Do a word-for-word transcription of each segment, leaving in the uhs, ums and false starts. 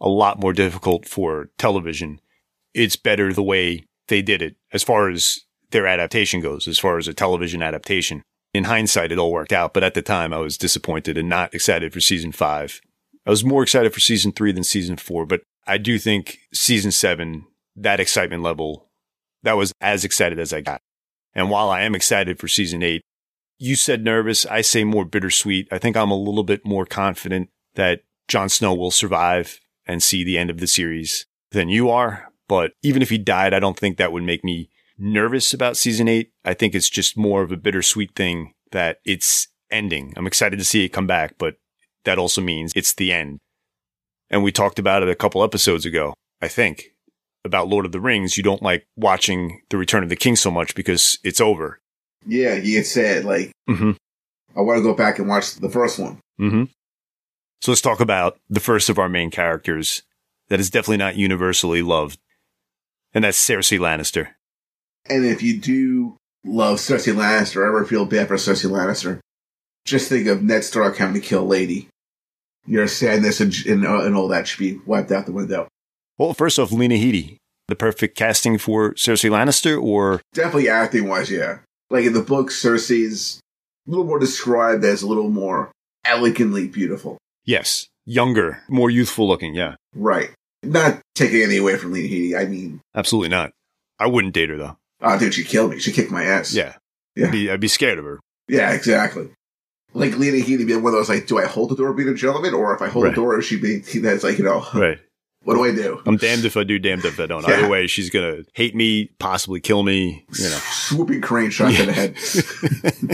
a lot more difficult for television. It's better the way they did it as far as their adaptation goes, as far as a television adaptation. In hindsight, it all worked out, but at the time I was disappointed and not excited for season five. I was more excited for season three than season four, but I do think season seven, that excitement level, that was as excited as I got. And while I am excited for season eight, you said nervous, I say more bittersweet. I think I'm a little bit more confident that Jon Snow will survive and see the end of the series than you are. But even if he died, I don't think that would make me nervous about season eight. I think it's just more of a bittersweet thing that it's ending. I'm excited to see it come back, but that also means it's the end. And we talked about it a couple episodes ago, I think, about Lord of the Rings. You don't like watching The Return of the King so much because it's over. Yeah, you had said, like, Mm-hmm. I want to go back and watch the first one. Mm-hmm. So let's talk about the first of our main characters that is definitely not universally loved, and that's Cersei Lannister. And if you do love Cersei Lannister, or ever feel bad for Cersei Lannister, just think of Ned Stark having to kill Lady. Your sadness and, and, uh, and all that should be wiped out the window. Well, first off, Lena Headey, the perfect casting for Cersei Lannister, or? Definitely acting-wise, yeah. Like in the book, Cersei's a little more described as a little more elegantly beautiful. Yes. Younger, more youthful looking, yeah. Right. Not taking any away from Lena Headey, I mean. Absolutely not. I wouldn't date her, though. Oh, dude, she'd kill me. She'd kick my ass. Yeah. Yeah. I'd be, I'd be scared of her. Yeah, exactly. Like Lena Headey being one of those, like, do I hold the door being a gentleman? Or if I hold right. the door, is she being, that's like, you know, right. What do I do? I'm damned if I do, damned if I don't. Yeah. Either way, she's going to hate me, possibly kill me, you know. Swooping crane shot to the head.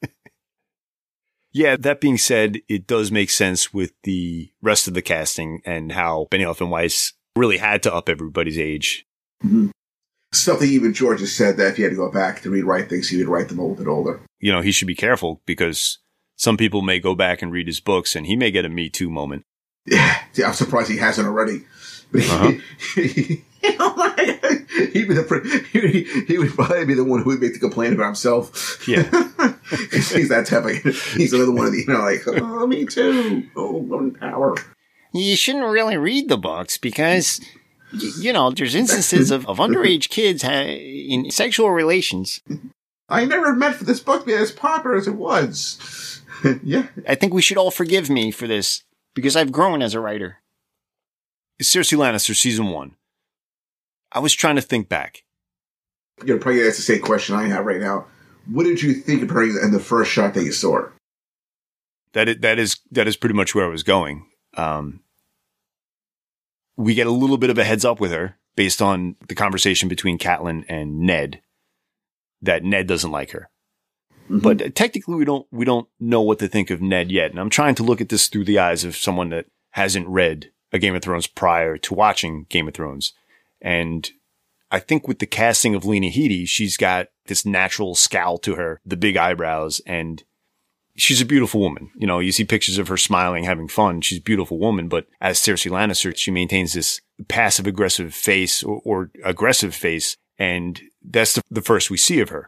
Yeah, that being said, it does make sense with the rest of the casting and how Benioff and Weiss really had to up everybody's age. Mm-hmm. Something even George has said that if he had to go back to rewrite things, he would write them a little bit older. You know, he should be careful because some people may go back and read his books and he may get a Me Too moment. Yeah, I'm surprised he hasn't already. But he, uh-huh. he, he, he'd be the, he, he would probably be the one who would make the complaint about himself. Yeah. He's that type of, he's another one of the, you know, like, oh, me too. Oh, woman power. You shouldn't really read the books because, you know, there's instances of, of underage kids ha- in sexual relations. I never meant for this book to be as popular as it was. Yeah. I think we should all forgive me for this because I've grown as a writer. Cersei Lannister, season one. I was trying to think back. You're probably going to ask the same question I have right now. What did you think of her in the first shot that you saw her? That is, that is, that is pretty much where I was going. Um, we get a little bit of a heads up with her based on the conversation between Catelyn and Ned, that Ned doesn't like her. Mm-hmm. But technically we don't, we don't know what to think of Ned yet. And I'm trying to look at this through the eyes of someone that hasn't read a Game of Thrones prior to watching Game of Thrones. And I think with the casting of Lena Headey, she's got this natural scowl to her, the big eyebrows, and she's a beautiful woman. You know, you see pictures of her smiling, having fun. She's a beautiful woman. But as Cersei Lannister, she maintains this passive aggressive face or, or aggressive face. And that's the, the first we see of her.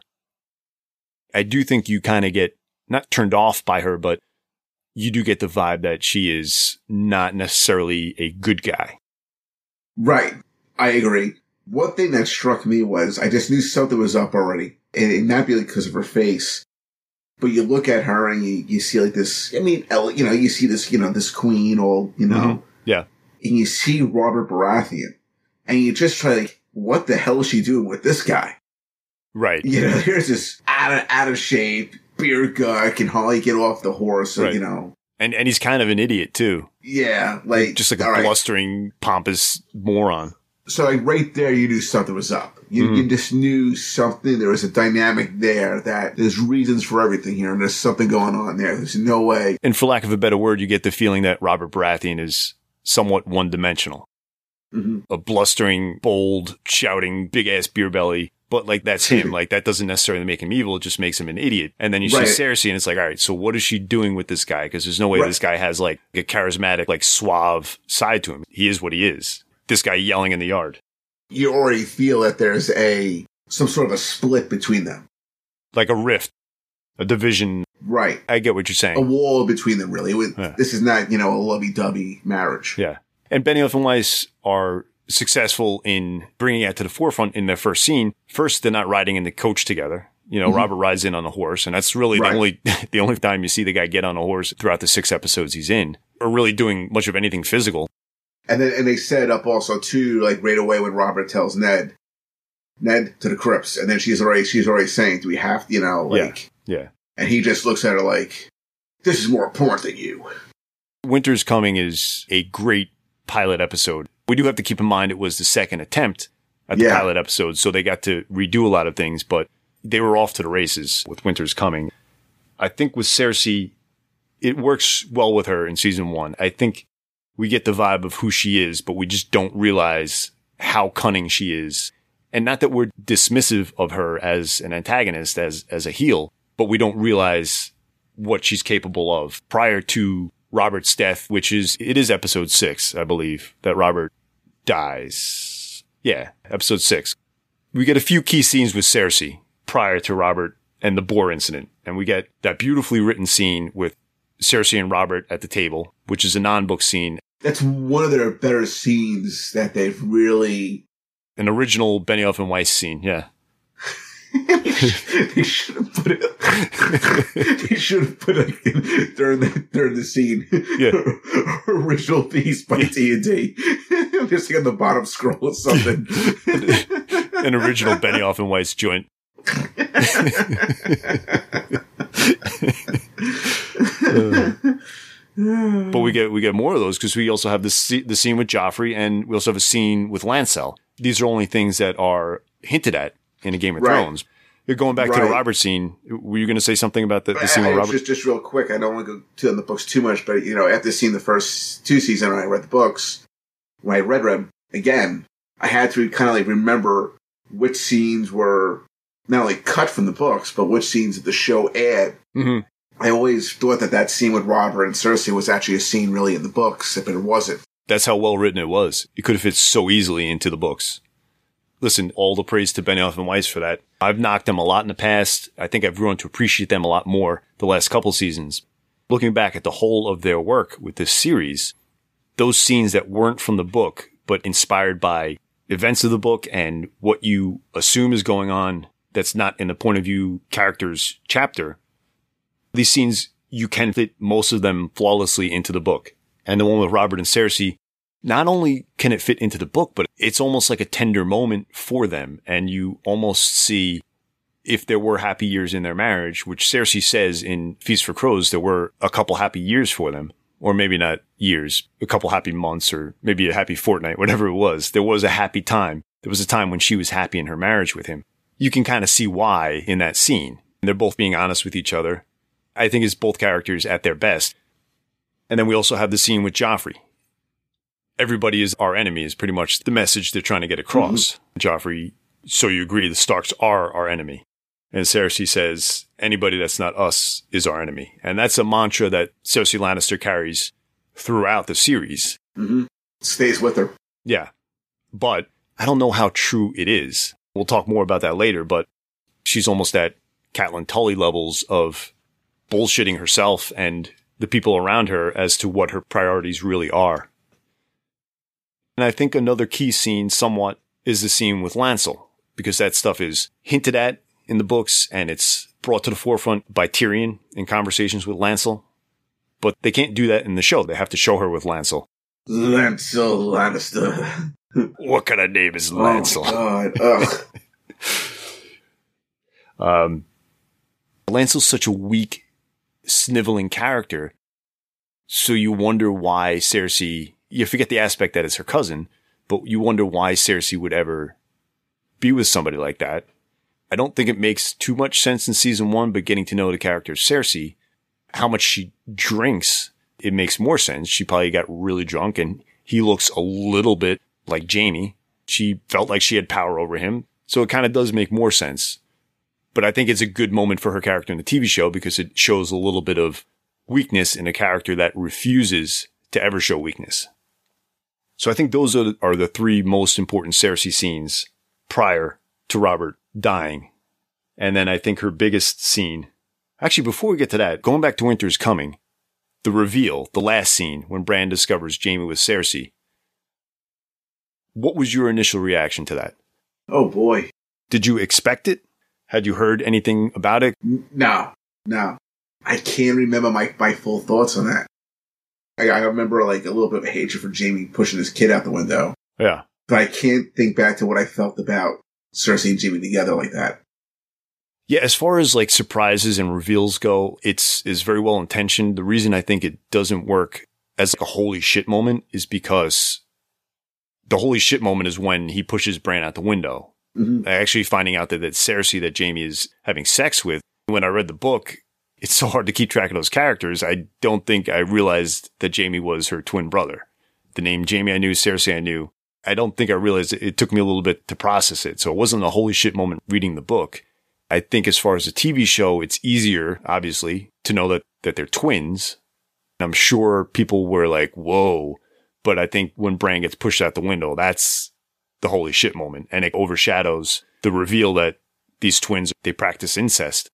I do think you kind of get not turned off by her, but you do get the vibe that she is not necessarily a good guy. Right. I agree. One thing that struck me was I just knew something was up already. And it not be because of her face. But you look at her and you, you see like this, I mean, you know, you see this, you know, this queen all, you know. Mm-hmm. Yeah. And you see Robert Baratheon. And you just try like, what the hell is she doing with this guy? Right. You know, here's this out of, out of shape, beer gut, can hardly get off the horse, so, right. You know. And and he's kind of an idiot, too. Yeah, like. Just like a right. blustering, pompous moron. So, like, right there, you knew something was up. You, mm. you just knew something. There was a dynamic there that there's reasons for everything here, and there's something going on there. There's no way. And for lack of a better word, you get the feeling that Robert Baratheon is somewhat one-dimensional. Mm-hmm. A blustering, bold, shouting, big-ass beer belly. But, like, that's him. Like, that doesn't necessarily make him evil. It just makes him an idiot. And then you right. see Cersei, and it's like, all right, so what is she doing with this guy? Because there's no way right. this guy has, like, a charismatic, like, suave side to him. He is what he is. This guy yelling in the yard. You already feel that there's a some sort of a split between them. Like a rift. A division. Right. I get what you're saying. A wall between them, really. Yeah. This is not, you know, a lovey-dovey marriage. Yeah. And Benioff and Weiss are successful in bringing it to the forefront in their first scene. First, they're not riding in the coach together. You know, mm-hmm. Robert rides in on a horse, and that's really right. the only the only time you see the guy get on a horse throughout the six episodes he's in, or really doing much of anything physical. And then, and they set it up also too, like right away when Robert tells Ned, Ned to the crypts, and then she's already she's already saying, "Do we have to?" You know, like, yeah, yeah. And he just looks at her like, "This is more important than you." Winter's Coming is a great pilot episode. We do have to keep in mind it was the second attempt at the yeah. pilot episode, so they got to redo a lot of things, but they were off to the races with Winter's Coming. I think with Cersei, it works well with her in season one. I think we get the vibe of who she is, but we just don't realize how cunning she is. And not that we're dismissive of her as an antagonist, as, as a heel, but we don't realize what she's capable of. Prior to Robert's death, which is, it is episode six, I believe, that Robert dies. Yeah, episode six. We get a few key scenes with Cersei prior to Robert and the boar incident. And we get that beautifully written scene with Cersei and Robert at the table, which is a non-book scene. That's one of their better scenes that they've really... An original Benioff and Weiss scene, yeah. They should have put it. They should have put it during the during the scene. Yeah. Original piece by T N T. Just like on the bottom scroll or something. An original Benioff and Weiss joint. uh, but we get we get more of those because we also have the the scene with Joffrey, and we also have a scene with Lancel. These are only things that are hinted at in a Game of right. Thrones. You're going back right. to the Robert scene. Were you going to say something about the, the scene with Robert? Just, just real quick. I don't want to go to the books too much, but you know, after seeing the first two seasons, when I read the books, when I read them again, I had to kind of like remember which scenes were not only cut from the books, but which scenes did the show add. Mm-hmm. I always thought that that scene with Robert and Cersei was actually a scene really in the books, but it wasn't. That's how well written it was. It could have fit so easily into the books. Listen, all the praise to Benioff and Weiss for that. I've knocked them a lot in the past. I think I've grown to appreciate them a lot more the last couple seasons. Looking back at the whole of their work with this series, those scenes that weren't from the book, but inspired by events of the book and what you assume is going on that's not in the point of view character's chapter, these scenes, you can fit most of them flawlessly into the book. And the one with Robert and Cersei, not only can it fit into the book, but it's almost like a tender moment for them. And you almost see if there were happy years in their marriage, which Cersei says in Feast for Crows, there were a couple happy years for them, or maybe not years, a couple happy months, or maybe a happy fortnight, whatever it was. There was a happy time. There was a time when she was happy in her marriage with him. You can kind of see why in that scene. They're both being honest with each other. I think it's both characters at their best. And then we also have the scene with Joffrey. Everybody is our enemy is pretty much the message they're trying to get across. Mm-hmm. Joffrey, so you agree the Starks are our enemy. And Cersei says, anybody that's not us is our enemy. And that's a mantra that Cersei Lannister carries throughout the series. Mm-hmm. Stays with her. Yeah. But I don't know how true it is. We'll talk more about that later, but she's almost at Catelyn Tully levels of bullshitting herself and the people around her as to what her priorities really are. And I think another key scene somewhat is the scene with Lancel, because that stuff is hinted at in the books and it's brought to the forefront by Tyrion in conversations with Lancel. But they can't do that in the show. They have to show her with Lancel. Lancel Lannister. What kind of name is Lancel? Oh, God. Ugh. um, Lancel's such a weak, sniveling character. So you wonder why Cersei, you forget the aspect that it's her cousin, but you wonder why Cersei would ever be with somebody like that. I don't think it makes too much sense in season one, but getting to know the character Cersei, how much she drinks, it makes more sense. She probably got really drunk and he looks a little bit like Jaime. She felt like she had power over him. So it kind of does make more sense. But I think it's a good moment for her character in the T V show because it shows a little bit of weakness in a character that refuses to ever show weakness. So I think those are the, are the three most important Cersei scenes prior to Robert dying. And then I think her biggest scene, actually before we get to that, going back to Winter's Coming, the reveal, the last scene when Bran discovers Jaime with Cersei, What was your initial reaction to that? Oh, boy. Did you expect it? Had you heard anything about it? No, no. I can't remember my, my full thoughts on that. I, I remember like a little bit of hatred for Jaime pushing his kid out the window. Yeah. But I can't think back to what I felt about Cersei and Jaime together like that. Yeah, as far as like surprises and reveals go, it's is very well intentioned. The reason I think it doesn't work as like a holy shit moment is because the holy shit moment is when he pushes Bran out the window. Mm-hmm. Actually finding out that it's Cersei that Jaime is having sex with. When I read the book, it's so hard to keep track of those characters. I don't think I realized that Jaime was her twin brother. The name Jaime I knew, Cersei I knew. I don't think I realized it. It took me a little bit to process it. So it wasn't a holy shit moment reading the book. I think as far as a T V show, it's easier, obviously, to know that, that they're twins. I'm sure people were like, whoa. But I think when Bran gets pushed out the window, that's the holy shit moment. And it overshadows the reveal that these twins, they practice incest.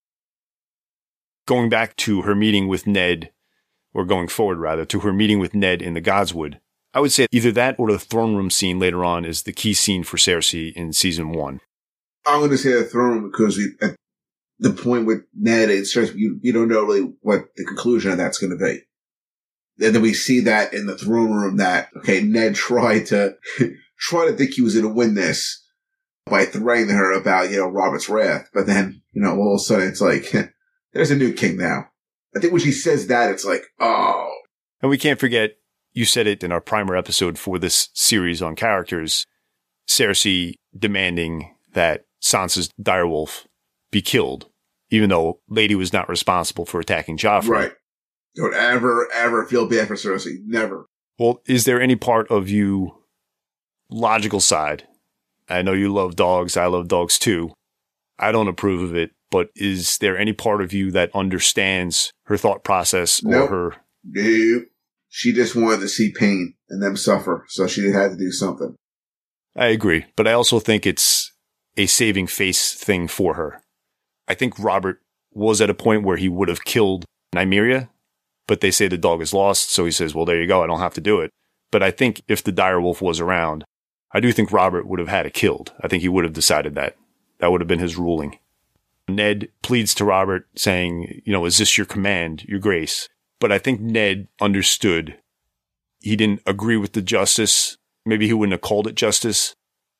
Going back to her meeting with Ned, or going forward rather, to her meeting with Ned in the Godswood, I would say either that or the throne room scene later on is the key scene for Cersei in season one. I'm going to say the throne room because we, at the point with Ned and Cersei, you, you don't know really what the conclusion of that's going to be. And then we see that in the throne room that, okay, Ned tried to, try to think he was going to win this by threatening her about, you know, Robert's wrath. But then, you know, all of a sudden it's like, there's a new king now. I think when she says that, it's like, oh. And we can't forget, you said it in our primer episode for this series on characters, Cersei demanding that Sansa's direwolf be killed, even though Lady was not responsible for attacking Joffrey. Right. Don't ever, ever feel bad for Cersei. Never. Well, is there any part of you, logical side, I know you love dogs, I love dogs too, I don't approve of it, but is there any part of you that understands her thought process or nope. her... Nope. She just wanted to see pain and them suffer, so she had to do something. I agree, but I also think it's a saving face thing for her. I think Robert was at a point where he would have killed Nymeria, but they say the dog is lost, so he says, well, there you go, I don't have to do it. But I think if the direwolf was around, I do think Robert would have had it killed. I think he would have decided that. That would have been his ruling. Ned pleads to Robert saying, you know, is this your command, your grace? But I think Ned understood. He didn't agree with the justice. Maybe he wouldn't have called it justice.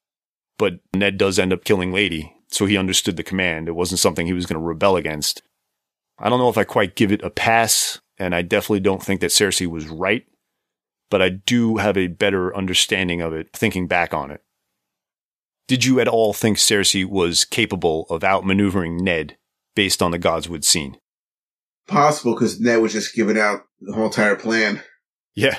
But Ned does end up killing Lady, so he understood the command. It wasn't something he was going to rebel against. I don't know if I quite give it a pass, and I definitely don't think that Cersei was right, but I do have a better understanding of it thinking back on it. Did you at all think Cersei was capable of outmaneuvering Ned based on the Godswood scene? Possible, because Ned was just giving out the whole entire plan. Yeah.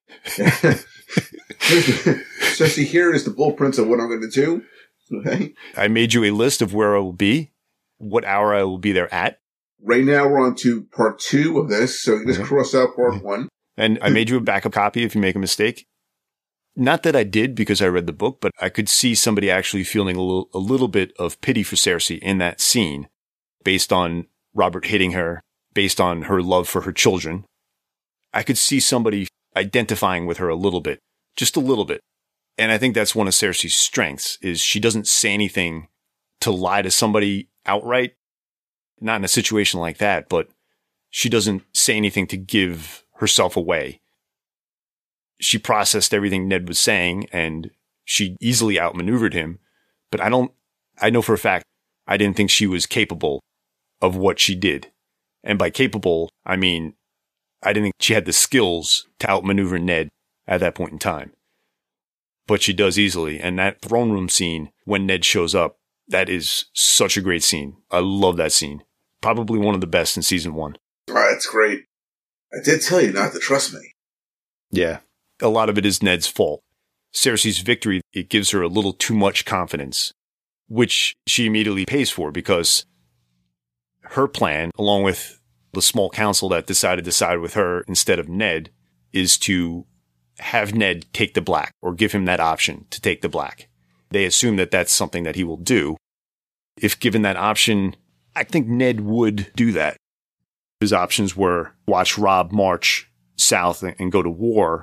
Cersei, here is the blueprints of what I'm going to do. Okay. I made you a list of where I will be, what hour I will be there at. Right now we're on to part two of this, so you just mm-hmm. cross out part mm-hmm. one. And I made you a backup copy if you make a mistake. Not that I did because I read the book, but I could see somebody actually feeling a little, a little bit of pity for Cersei in that scene based on Robert hitting her, based on her love for her children. I could see somebody identifying with her a little bit, just a little bit. And I think that's one of Cersei's strengths is she doesn't say anything to lie to somebody outright. Not in a situation like that, but she doesn't say anything to give herself away. She processed everything Ned was saying and she easily outmaneuvered him. But I don't, I know for a fact, I didn't think she was capable of what she did. And by capable, I mean, I didn't think she had the skills to outmaneuver Ned at that point in time. But she does easily. And that throne room scene when Ned shows up, that is such a great scene. I love that scene. Probably one of the best in season one. Oh, that's great. I did tell you not to trust me. Yeah. A lot of it is Ned's fault. Cersei's victory, it gives her a little too much confidence, which she immediately pays for because her plan, along with the small council that decided to side with her instead of Ned, is to have Ned take the black or give him that option to take the black. They assume that that's something that he will do. If given that option, I think Ned would do that. His options were watch Robb march south and go to war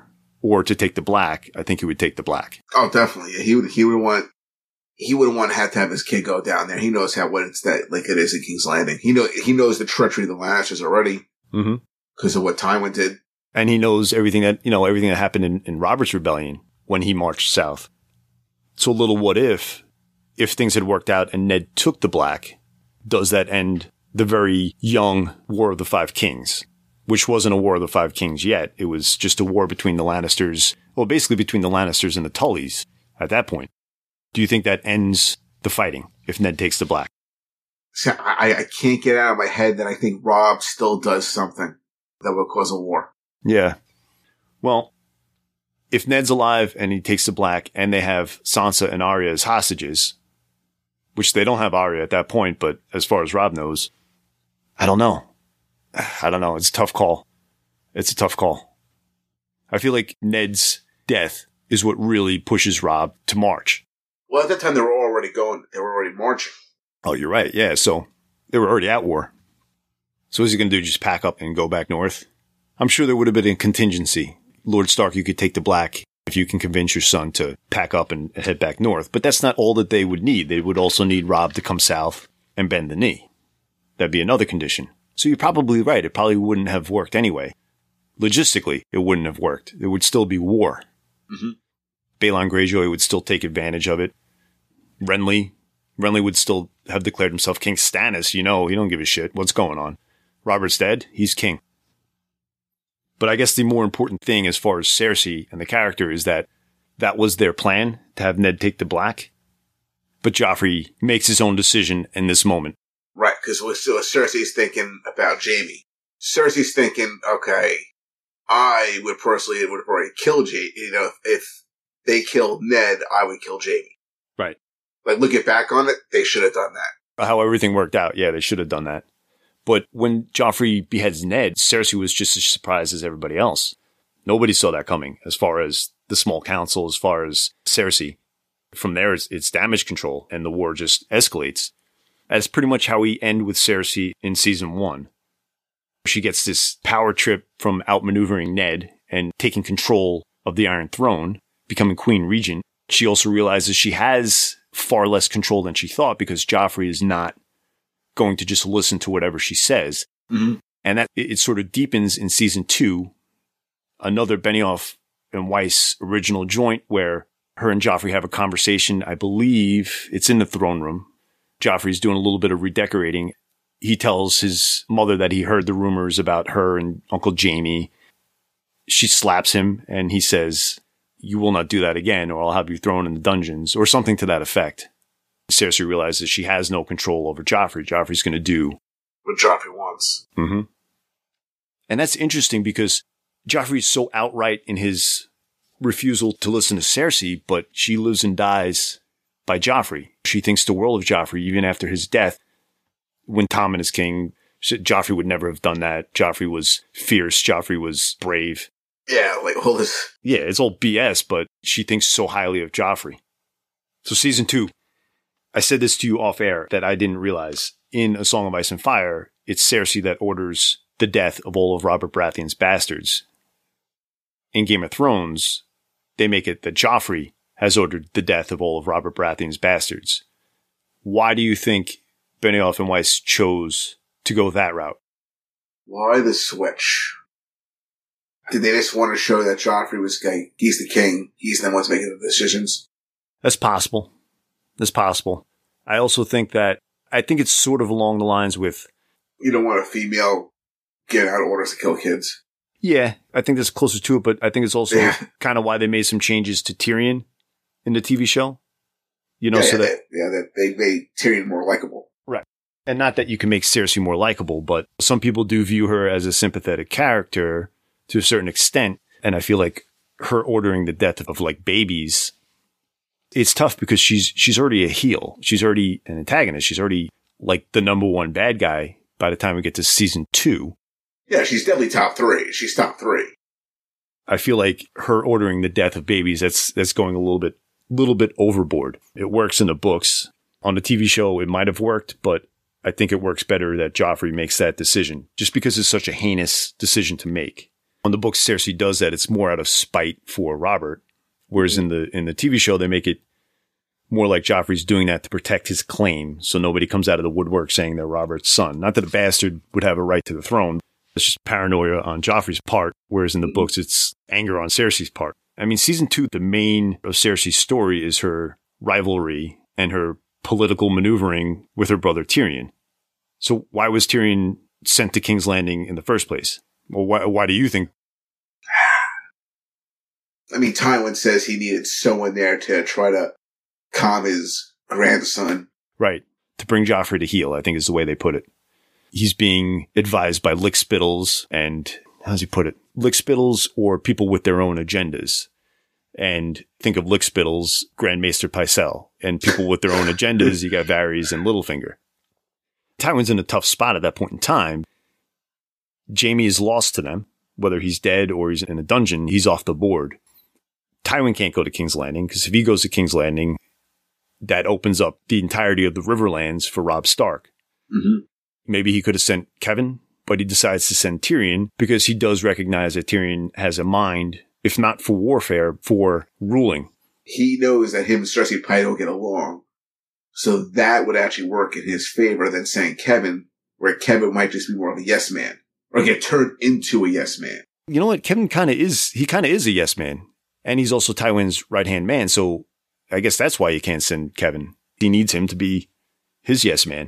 or to take the black, I think he would take the black. Oh, definitely. Yeah, he would. He would want. He wouldn't want to have to have his kid go down there. He knows how what it's that like it is at King's Landing. He know he knows the treachery of the Lannisters already because mm-hmm. of what Tywin did, and he knows everything that you know everything that happened in, in Robert's Rebellion when he marched south. So a little what if, if things had worked out and Ned took the black, does that end the very young War of the Five Kings, which wasn't a War of the Five Kings yet. It was just a war between the Lannisters, well, basically between the Lannisters and the Tullys at that point. Do you think that ends the fighting if Ned takes the black? So I, I can't get out of my head that I think Robb still does something that will cause a war. Yeah. Well, if Ned's alive and he takes the black and they have Sansa and Arya as hostages, which they don't have Arya at that point, but as far as Robb knows, I don't know. I don't know. It's a tough call. It's a tough call. I feel like Ned's death is what really pushes Robb to march. Well, at that time, they were already going. They were already marching. Oh, you're right. Yeah. So they were already at war. So what's he going to do? Just pack up and go back north? I'm sure there would have been a contingency. Lord Stark, you could take the black if you can convince your son to pack up and head back north. But that's not all that they would need. They would also need Robb to come south and bend the knee. That'd be another condition. So you're probably right. It probably wouldn't have worked anyway. Logistically, it wouldn't have worked. There would still be war. Mm-hmm. Balon Greyjoy would still take advantage of it. Renly, Renly would still have declared himself king. Stannis, you know, he don't give a shit. What's going on? Robert's dead. He's king. But I guess the more important thing as far as Cersei and the character is that that was their plan, to have Ned take the black. But Joffrey makes his own decision in this moment. Right, because Cersei's thinking about Jaime. Cersei's thinking, okay, I would personally would have already killed Jaime. You know, if they killed Ned, I would kill Jaime. Right. Like, looking back on it, they should have done that. How everything worked out, yeah, they should have done that. But when Joffrey beheads Ned, Cersei was just as surprised as everybody else. Nobody saw that coming as far as the small council, as far as Cersei. From there, it's, it's damage control, and the war just escalates. That's pretty much how we end with Cersei in season one. She gets this power trip from outmaneuvering Ned and taking control of the Iron Throne, becoming Queen Regent. She also realizes she has far less control than she thought because Joffrey is not going to just listen to whatever she says. Mm-hmm. And that it, it sort of deepens in season two, another Benioff and Weiss original joint where her and Joffrey have a conversation. I believe it's in the throne room. Joffrey's doing a little bit of redecorating. He tells his mother that he heard the rumors about her and Uncle Jaime. She slaps him and he says, "You will not do that again or I'll have you thrown in the dungeons," or something to that effect. Cersei realizes she has no control over Joffrey. Joffrey's going to do what Joffrey wants. Mm-hmm. And that's interesting because Joffrey's so outright in his refusal to listen to Cersei, but she lives and dies by Joffrey. She thinks the world of Joffrey, even after his death. When Tommen is king, Joffrey would never have done that. Joffrey was fierce. Joffrey was brave. Yeah, like all this. Yeah, it's all B S, but she thinks so highly of Joffrey. So season two, I said this to you off air that I didn't realize. In A Song of Ice and Fire, it's Cersei that orders the death of all of Robert Baratheon's bastards. In Game of Thrones, they make it that Joffrey has ordered the death of all of Robert Baratheon's bastards. Why do you think Benioff and Weiss chose to go that route? Why the switch? Did they just want to show that Joffrey was like, he's the king, he's the one who's making the decisions? That's possible. That's possible. I also think that, I think it's sort of along the lines with... You don't want a female giving out orders to kill kids. Yeah, I think that's closer to it, but I think it's also yeah. kind of why they made some changes to Tyrion in the T V show. You know, yeah, so yeah, that... They, yeah, that they made Tyrion more likable. Right. And not that you can make Cersei more likable, but some people do view her as a sympathetic character to a certain extent. And I feel like her ordering the death of like babies, it's tough because she's, she's already a heel. She's already an antagonist. She's already like the number one bad guy by the time we get to season two. Yeah, she's definitely top three. She's top three. I feel like her ordering the death of babies, that's, that's going a little bit, little bit overboard. It works in the books. On the T V show, it might have worked, but I think it works better that Joffrey makes that decision just because it's such a heinous decision to make. On the books, Cersei does that. It's more out of spite for Robert. Whereas in the in the T V show, they make it more like Joffrey's doing that to protect his claim, so nobody comes out of the woodwork saying they're Robert's son. Not that a bastard would have a right to the throne. It's just paranoia on Joffrey's part, whereas in the books, it's anger on Cersei's part. I mean, season two, the main of Cersei's story is her rivalry and her political maneuvering with her brother Tyrion. So why was Tyrion sent to King's Landing in the first place? Well, why, why do you think? I mean, Tywin says he needed someone there to try to calm his grandson. Right. To bring Joffrey to heel, I think is the way they put it. He's being advised by lickspittles and, how does he put it? Lickspittles or people with their own agendas. And think of lickspittles, Grand Maester Pycelle. And people with their own agendas, you got Varys and Littlefinger. Tywin's in a tough spot at that point in time. Jaime is lost to them. Whether he's dead or he's in a dungeon, he's off the board. Tywin can't go to King's Landing, because if he goes to King's Landing, that opens up the entirety of the Riverlands for Robb Stark. Mm-hmm. Maybe he could have sent Kevan, but he decides to send Tyrion because he does recognize that Tyrion has a mind, if not for warfare, for ruling. He knows that him and Cersei probably don't get along. So that would actually work in his favor than saying Kevan, where Kevan might just be more of a yes man or get turned into a yes man. You know what? Kevan kind of is, he kind of is a yes man. And he's also Tywin's right-hand man. So I guess that's why you can't send Kevan. He needs him to be his yes man.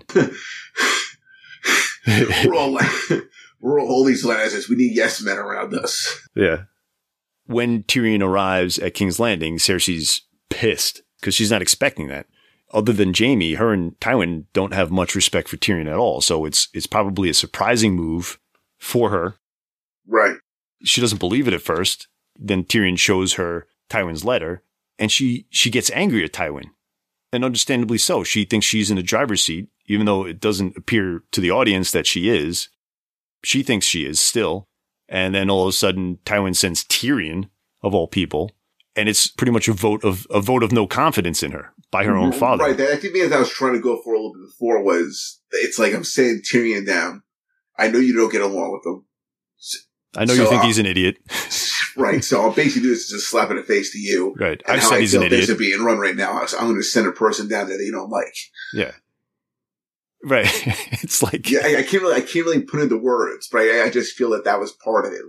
we're all like, we're all holy Lannisters. We need yes men around us. Yeah. When Tyrion arrives at King's Landing, Cersei's pissed because she's not expecting that. Other than Jaime, her and Tywin don't have much respect for Tyrion at all. So it's it's probably a surprising move for her. Right. She doesn't believe it at first. Then Tyrion shows her Tywin's letter, and she, she gets angry at Tywin. And understandably so. She thinks she's in the driver's seat, even though it doesn't appear to the audience that she is. She thinks she is still. And then all of a sudden, Tywin sends Tyrion, of all people, and it's pretty much a vote of a vote of no confidence in her by her own father. Right. I think the I was trying to go for a little bit before was, it's like I'm saying Tyrion down. I know you don't get along with him. I know so, you think uh, he's an idiot. Right. So I'll basically do this is just slap in the face to you. Right. And I how said I he's feel an idiot. things are being run right now. So I'm going to send a person down there that you don't like. Yeah. Right. It's like, yeah, I, I can't really, I can't really put into words, but I, I just feel that that was part of it.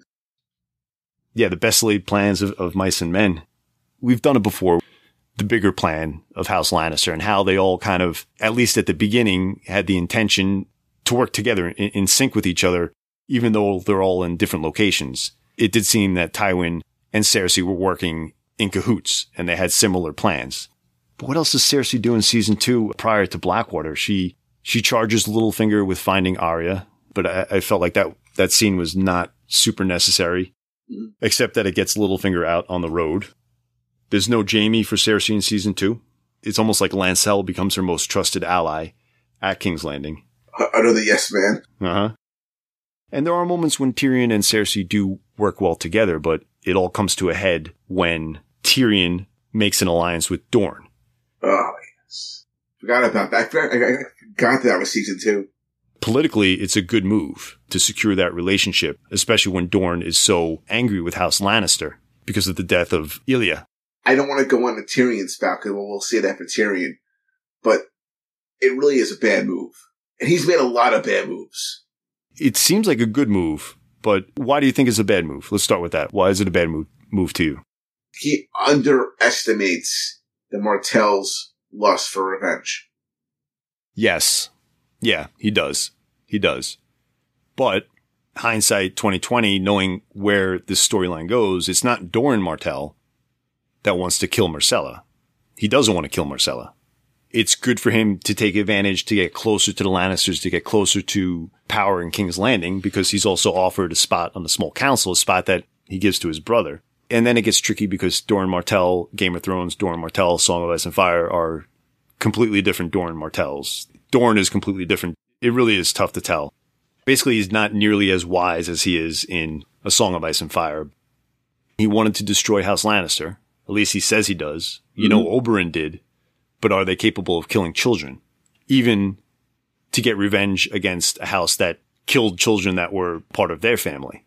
Yeah. The best laid plans of, of mice and men. We've done it before. The bigger plan of House Lannister and how they all kind of, at least at the beginning, had the intention to work together in, in sync with each other, even though they're all in different locations. It did seem that Tywin and Cersei were working in cahoots and they had similar plans. But what else does Cersei do in season two prior to Blackwater? She, she charges Littlefinger with finding Arya, but I, I felt like that, that scene was not super necessary, mm-hmm. except that it gets Littlefinger out on the road. There's no Jaime for Cersei in season two. It's almost like Lancel becomes her most trusted ally at King's Landing. Another yes man. Uh-huh. And there are moments when Tyrion and Cersei do work well together, but it all comes to a head when Tyrion makes an alliance with Dorne. Oh, yes. Forgot about that. I forgot, I forgot that was season two. Politically, it's a good move to secure that relationship, especially when Dorne is so angry with House Lannister because of the death of Ilya. I don't want to go on the Tyrion spout because we'll say that for Tyrion, but it really is a bad move. And he's made a lot of bad moves. It seems like a good move, but why do you think it's a bad move? Let's start with that. Why is it a bad move, move to you? He underestimates the Martell's lust for revenge. Yes. Yeah, he does. He does. But hindsight twenty twenty, knowing where this storyline goes, it's not Doran Martell that wants to kill Myrcella. He doesn't want to kill Myrcella. It's good for him to take advantage, to get closer to the Lannisters, to get closer to power in King's Landing, because he's also offered a spot on the small council, a spot that he gives to his brother. And then it gets tricky because Doran Martell, Game of Thrones, Doran Martell, Song of Ice and Fire are completely different Doran Martells. Dorne is completely different. It really is tough to tell. Basically, he's not nearly as wise as he is in A Song of Ice and Fire. He wanted to destroy House Lannister. At least he says he does. You mm-hmm. know, Oberyn did. But are they capable of killing children? Even to get revenge against a house that killed children that were part of their family.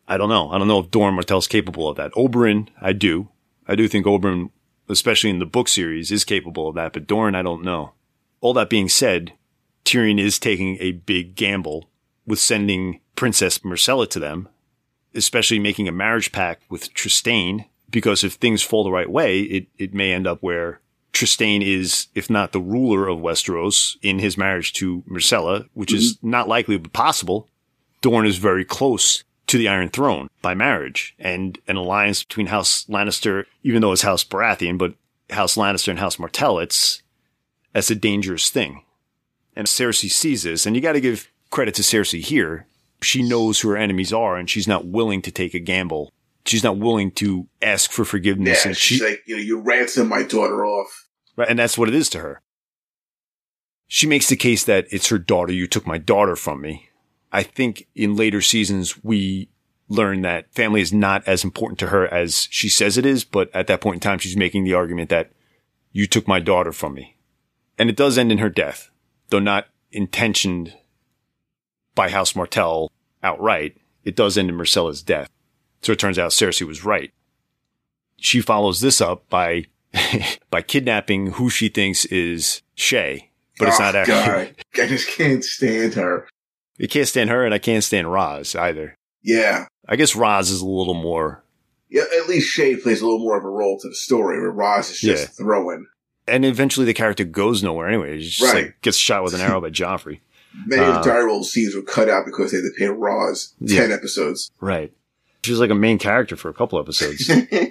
I don't know. I don't know if Doran Martell's capable of that. Oberyn, I do. I do think Oberyn, especially in the book series, is capable of that. But Doran, I don't know. All that being said, Tyrion is taking a big gamble with sending Princess Myrcella to them, especially making a marriage pact with Trystane, because if things fall the right way, it, it may end up where Trystane is, if not the ruler of Westeros in his marriage to Myrcella, which mm-hmm. is not likely but possible. Dorne is very close to the Iron Throne by marriage, and an alliance between House Lannister, even though it's House Baratheon, but House Lannister and House Martell, it's, that's a dangerous thing. And Cersei sees this, and you got to give credit to Cersei here. She knows who her enemies are, and she's not willing to take a gamble. She's not willing to ask for forgiveness. Yeah, and she's she, like, you know, you ransom my daughter off. Right, and that's what it is to her. She makes the case that it's her daughter. You took my daughter from me. I think in later seasons, we learn that family is not as important to her as she says it is. But at that point in time, she's making the argument that you took my daughter from me. And it does end in her death, though not intentioned by House Martell outright. It does end in Myrcella's death. So it turns out Cersei was right. She follows this up by by kidnapping who she thinks is Shae, but it's oh, not actually. God. I just can't stand her. I can't stand her, and I can't stand Raz either. Yeah. I guess Raz is a little more. Yeah, at least Shae plays a little more of a role to the story, where Raz is just Yeah. throwing. And eventually the character goes nowhere anyway. He just Right. like gets shot with an arrow by Joffrey. Many Uh, of the direwolf scenes were cut out because they had to pay Raz ten Yeah. episodes. Right. She was like a main character for a couple episodes.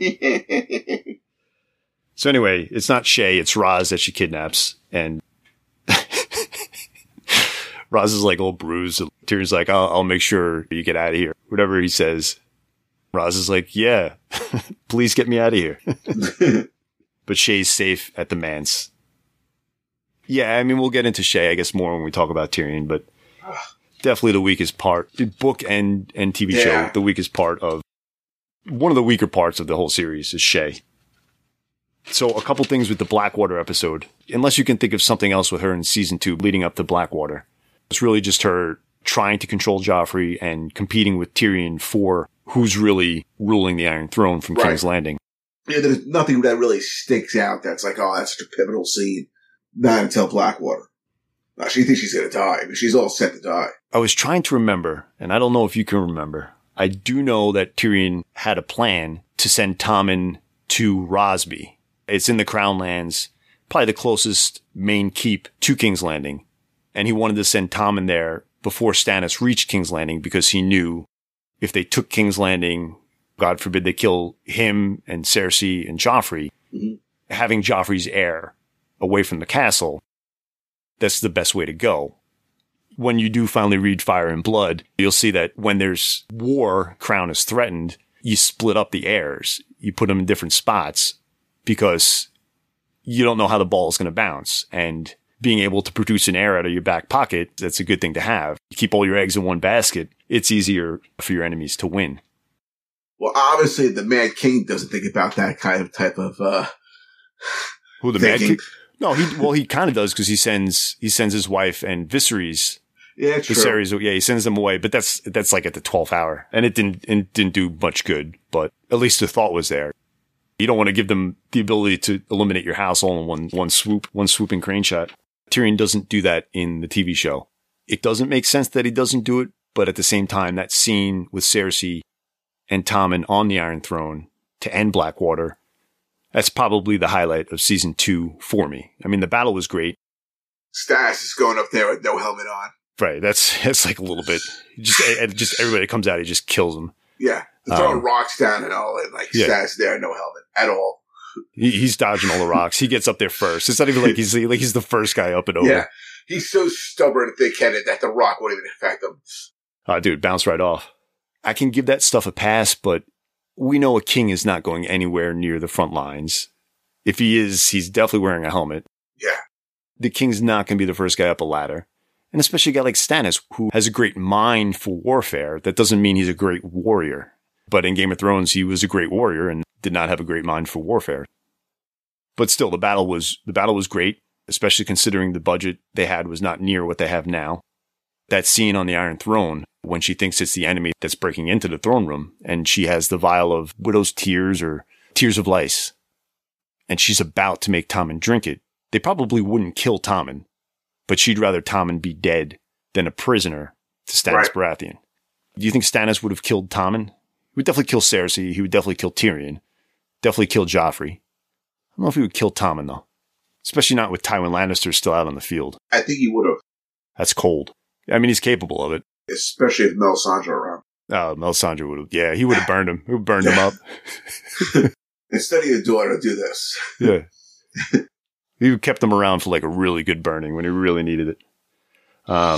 So anyway, it's not Shae, it's Raz that she kidnaps. And Raz is like all bruised. Tyrion's like, I'll, I'll make sure you get out of here. Whatever he says. Raz is like, yeah, please get me out of here. But Shae's safe at the manse. Yeah, I mean, we'll get into Shae, I guess, more when we talk about Tyrion, but definitely the weakest part, the book and, and T V Yeah. show, the weakest part of, one of the weaker parts of the whole series is Shae. So a couple things with the Blackwater episode, unless you can think of something else with her in season two leading up to Blackwater. It's really just her trying to control Joffrey and competing with Tyrion for who's really ruling the Iron Throne from Right. King's Landing. Yeah, there's nothing that really sticks out that's like, oh, that's such a pivotal scene. Not until Blackwater. Now, she thinks she's going to die, but she's all set to die. I was trying to remember, and I don't know if you can remember. I do know that Tyrion had a plan to send Tommen to Rosby. It's in the Crown Lands, probably the closest main keep to King's Landing. And he wanted to send Tommen there before Stannis reached King's Landing because he knew if they took King's Landing, God forbid they kill him and Cersei and Joffrey, Mhm. having Joffrey's heir away from the castle, that's the best way to go. When you do finally read Fire and Blood, you'll see that when there's war, Crown is threatened, you split up the heirs. You put them in different spots because you don't know how the ball is going to bounce. And being able to produce an heir out of your back pocket, that's a good thing to have. You keep all your eggs in one basket, it's easier for your enemies to win. Well, obviously, the Mad King doesn't think about that kind of type of, uh, Who, the Mad thinking. King? No, he, well, he kind of does because he sends, he sends his wife and Viserys Yeah, true. Viserys, yeah, he sends them away, but that's that's like at the twelfth hour, and it didn't it didn't do much good. But at least the thought was there. You don't want to give them the ability to eliminate your house all in one one swoop, one swooping crane shot. Tyrion doesn't do that in the T V show. It doesn't make sense that he doesn't do it, but at the same time, that scene with Cersei and Tommen on the Iron Throne to end Blackwater, that's probably the highlight of season two for me. I mean, the battle was great. Stannis is going up there with no helmet on. Right, that's that's like a little bit just it, just everybody that comes out, he just kills them. Yeah, they're throwing Um, rocks down and all, and like yeah. Stannis there, no helmet at all. He, he's dodging all the rocks. He gets up there first. It's not even like he's like he's the first guy up and over. Yeah, he's so stubborn and thick-headed that the rock won't even affect him. Oh, dude, bounce right off. I can give that stuff a pass, but we know a king is not going anywhere near the front lines. If he is, he's definitely wearing a helmet. Yeah, The king's not going to be the first guy up a ladder. And especially a guy like Stannis, who has a great mind for warfare. That doesn't mean he's a great warrior. But in Game of Thrones, he was a great warrior and did not have a great mind for warfare. But still, the battle was the battle was great, especially considering the budget they had was not near what they have now. That scene on the Iron Throne, when she thinks it's the enemy that's breaking into the throne room, and she has the vial of widow's tears or tears of lice, and she's about to make Tommen drink it. They probably wouldn't kill Tommen, but she'd rather Tommen be dead than a prisoner to Stannis Right. Baratheon. Do you think Stannis would have killed Tommen? He would definitely kill Cersei. He would definitely kill Tyrion. Definitely kill Joffrey. I don't know if he would kill Tommen, though. Especially not with Tywin Lannister still out on the field. I think he would have, That's cold. I mean, he's capable of it. especially if Melisandre around. Oh, Melisandre would have. Yeah, he would have burned him. He would have burned him up. Instead of your daughter, do this. Yeah. He would kept him around for like a really good burning when he really needed it. Um,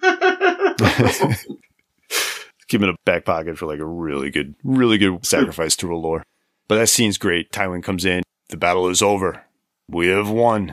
Give him a back pocket for like a really good, really good sacrifice to R'hllor. But that scene's great. Tywin comes in. The battle is over. We have won.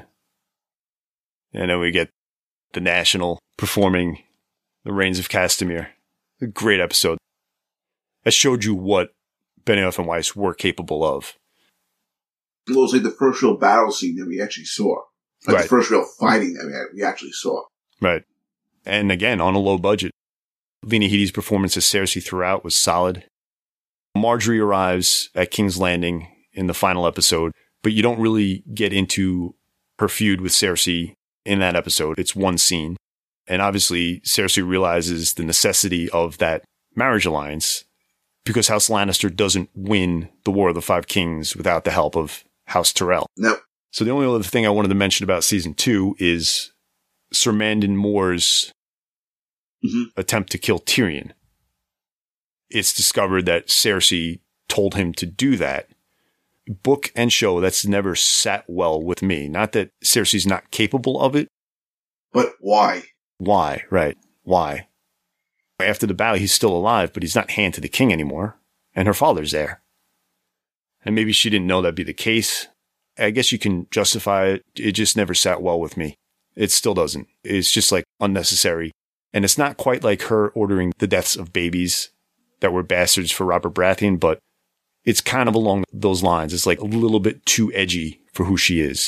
And then we get the National performing The Reigns of Castamere. A great episode. That showed you what Benioff and Weiss were capable of. It was like the first real battle scene that we actually saw. Like Right. the first real fighting that we, had, we actually saw. Right. And again, on a low budget. Lena Headey's performance as Cersei throughout was solid. Marjorie arrives at King's Landing in the final episode, but you don't really get into her feud with Cersei in that episode. It's one scene. And obviously, Cersei realizes the necessity of that marriage alliance because House Lannister doesn't win the War of the Five Kings without the help of House Tyrell. No. So the only other thing I wanted to mention about season two is Sir Mandon Moore's Mhm. attempt to kill Tyrion. It's discovered that Cersei told him to do that. Book and show, that's never sat well with me. Not that Cersei's not capable of it. But why? Why? Right. Why? After the battle, he's still alive, but he's not hand to the king anymore. And her father's there. And maybe she didn't know that'd be the case. I guess you can justify it. It just never sat well with me. It still doesn't. It's just like unnecessary. And it's not quite like her ordering the deaths of babies that were bastards for Robert Baratheon, but it's kind of along those lines. It's like a little bit too edgy for who she is.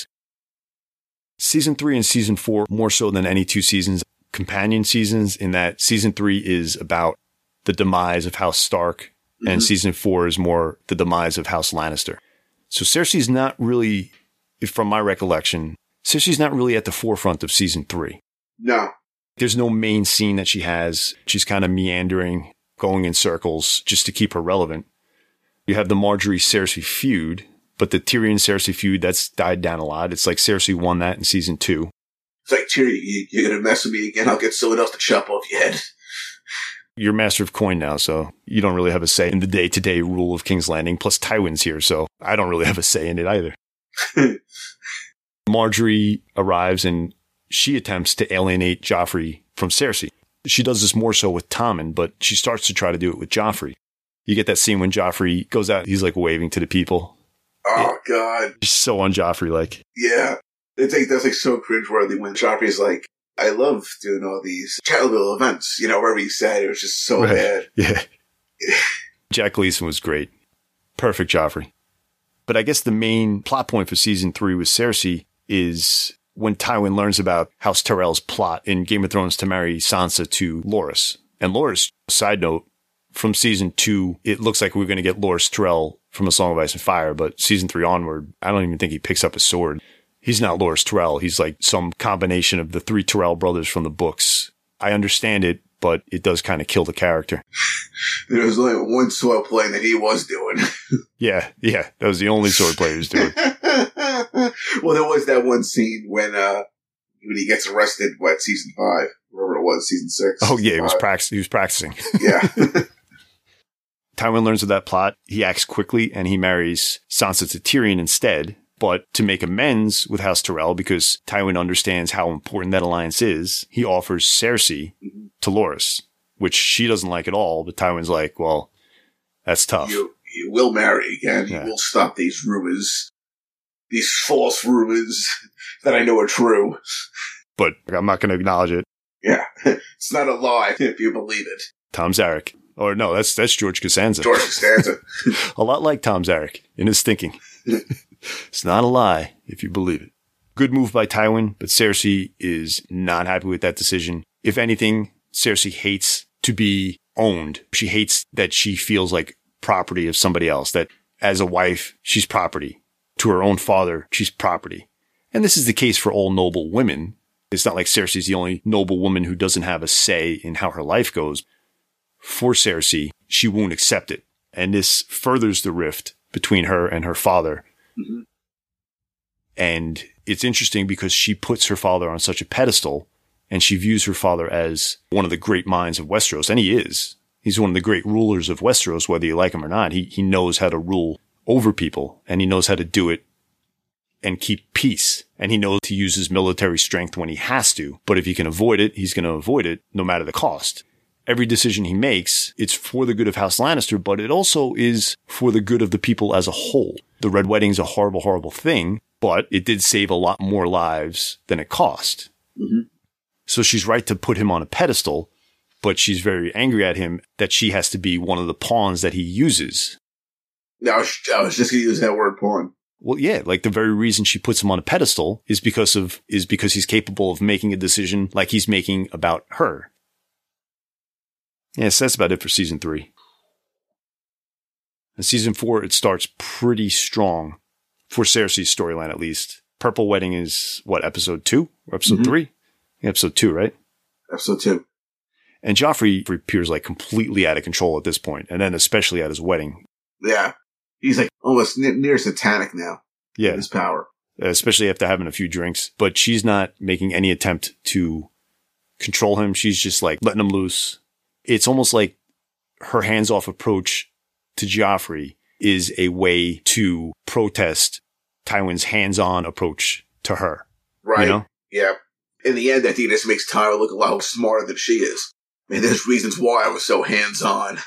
Season three and season four, more so than any two seasons, companion seasons, in that season three is about the demise of House Stark, mm-hmm. and season four is more the demise of House Lannister. So Cersei's not really, from my recollection, Cersei's not really at the forefront of season three. No. There's no main scene that she has. She's kind of meandering, going in circles just to keep her relevant. You have the Marjorie-Cersei feud, but the Tyrion-Cersei feud, that's died down a lot. It's like Cersei won that in season two. It's like, Tyrion, you, you're going to mess with me again, I'll get someone else to chop off your head. You're master of coin now, so you don't really have a say in the day-to-day rule of King's Landing. Plus Tywin's here, so I don't really have a say in it either. Marjorie arrives and she attempts to alienate Joffrey from Cersei. She does this more so with Tommen, but she starts to try to do it with Joffrey. You get that scene when Joffrey goes out, he's like waving to the people. Oh, God. It's so on Joffrey-like. Yeah. It's like, that's like so cringeworthy when Joffrey's like, I love doing all these Chatterville events, you know, wherever he said it was just so Right. bad. Yeah. Jack Gleason was great. Perfect Joffrey. But I guess the main plot point for season three with Cersei is when Tywin learns about House Tyrell's plot in Game of Thrones to marry Sansa to Loras. And Loras, side note, from season two, it looks like we're going to get Loras Tyrell from A Song of Ice and Fire, but season three onward, I don't even think he picks up a sword. He's not Loras Tyrell. He's like some combination of the three Tyrell brothers from the books. I understand it, but it does kind of kill the character. There was only one sword play that he was doing. Yeah, yeah. That was the only sword player he was doing. Well, there was that one scene when, uh, when he gets arrested, what, season five? Wherever it was, season six. Oh, yeah, he was, five. prax- he was practicing. Yeah. Tywin learns of that plot. He acts quickly and he marries Sansa to Tyrion instead. But to make amends with House Tyrell, because Tywin understands how important that alliance is, he offers Cersei Mhm. to Loras, which she doesn't like at all. But Tywin's like, well, that's tough. You, you will marry again. Yeah. You will stop these rumors. These false rumors that I know are true. But I'm not going to acknowledge it. Yeah. It's not a lie if you believe it. Tom Zarek. Or no, that's that's George Costanza. George Costanza. A lot like Tom Zarek in his thinking. It's not a lie if you believe it. Good move by Tywin, but Cersei is not happy with that decision. If anything, Cersei hates to be owned. She hates that she feels like property of somebody else, that as a wife, she's property. To her own father, she's property. And this is the case for all noble women. It's not like Cersei's the only noble woman who doesn't have a say in how her life goes. For Cersei, she won't accept it. And this furthers the rift between her and her father. Mm-hmm. And it's interesting because she puts her father on such a pedestal, and she views her father as one of the great minds of Westeros. And he is. He's one of the great rulers of Westeros, whether you like him or not. He, he knows how to rule over people, and he knows how to do it and keep peace. And he knows to use his military strength when he has to. But if he can avoid it, he's going to avoid it no matter the cost. Every decision he makes, it's for the good of House Lannister, but it also is for the good of the people as a whole. The Red Wedding's a horrible, horrible thing, but it did save a lot more lives than it cost. Mm-hmm. So she's right to put him on a pedestal, but she's very angry at him that she has to be one of the pawns that he uses. I was, I was just going to use that word, pawn. Well, yeah, like the very reason she puts him on a pedestal is because of, is because he's capable of making a decision like he's making about her. Yes, that's about it for season three. In season four, it starts pretty strong for Cersei's storyline, at least. Purple Wedding is what, episode two or episode mm-hmm. three? Episode two, right? Episode two. And Joffrey appears like completely out of control at this point, and then especially at his wedding. Yeah. He's like almost near, near satanic now. Yeah. His power. Especially after having a few drinks. But she's not making any attempt to control him. She's just like letting him loose. It's almost like her hands-off approach to Joffrey is a way to protest Tywin's hands-on approach to her. Right. You know? Yeah. In the end, I think this makes Tyra look a lot smarter than she is. I mean, there's reasons why I was so hands-on.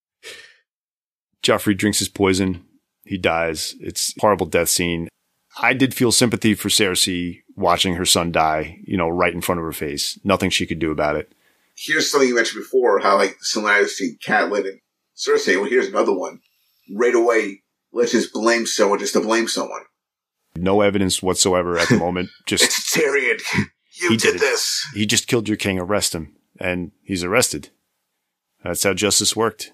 Joffrey drinks his poison. He dies. It's a horrible death scene. I did feel sympathy for Cersei watching her son die, you know, right in front of her face. Nothing she could do about it. Here's something you mentioned before, how, like, the similarities between Catelyn and Cersei. Well, here's another one. Right away, let's just blame someone just to blame someone. No evidence whatsoever at the moment. Just it's Tyrion. You he did, did this. He just killed your king. Arrest him. And he's arrested. That's how justice worked.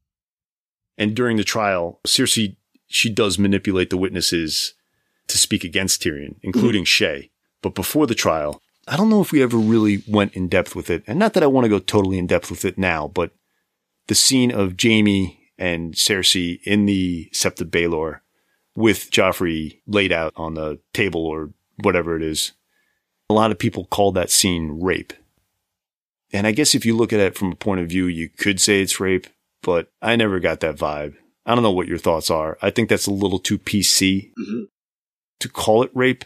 And during the trial, Cersei, she does manipulate the witnesses to speak against Tyrion, including mm-hmm. Shae. But before the trial, I don't know if we ever really went in depth with it. And not that I want to go totally in depth with it now, but the scene of Jaime and Cersei in the Sept of Baelor with Joffrey laid out on the table or whatever it is. A lot of people call that scene rape. And I guess if you look at it from a point of view, you could say it's rape, but I never got that vibe. I don't know what your thoughts are. I think that's a little too P C mm-hmm. to call it rape.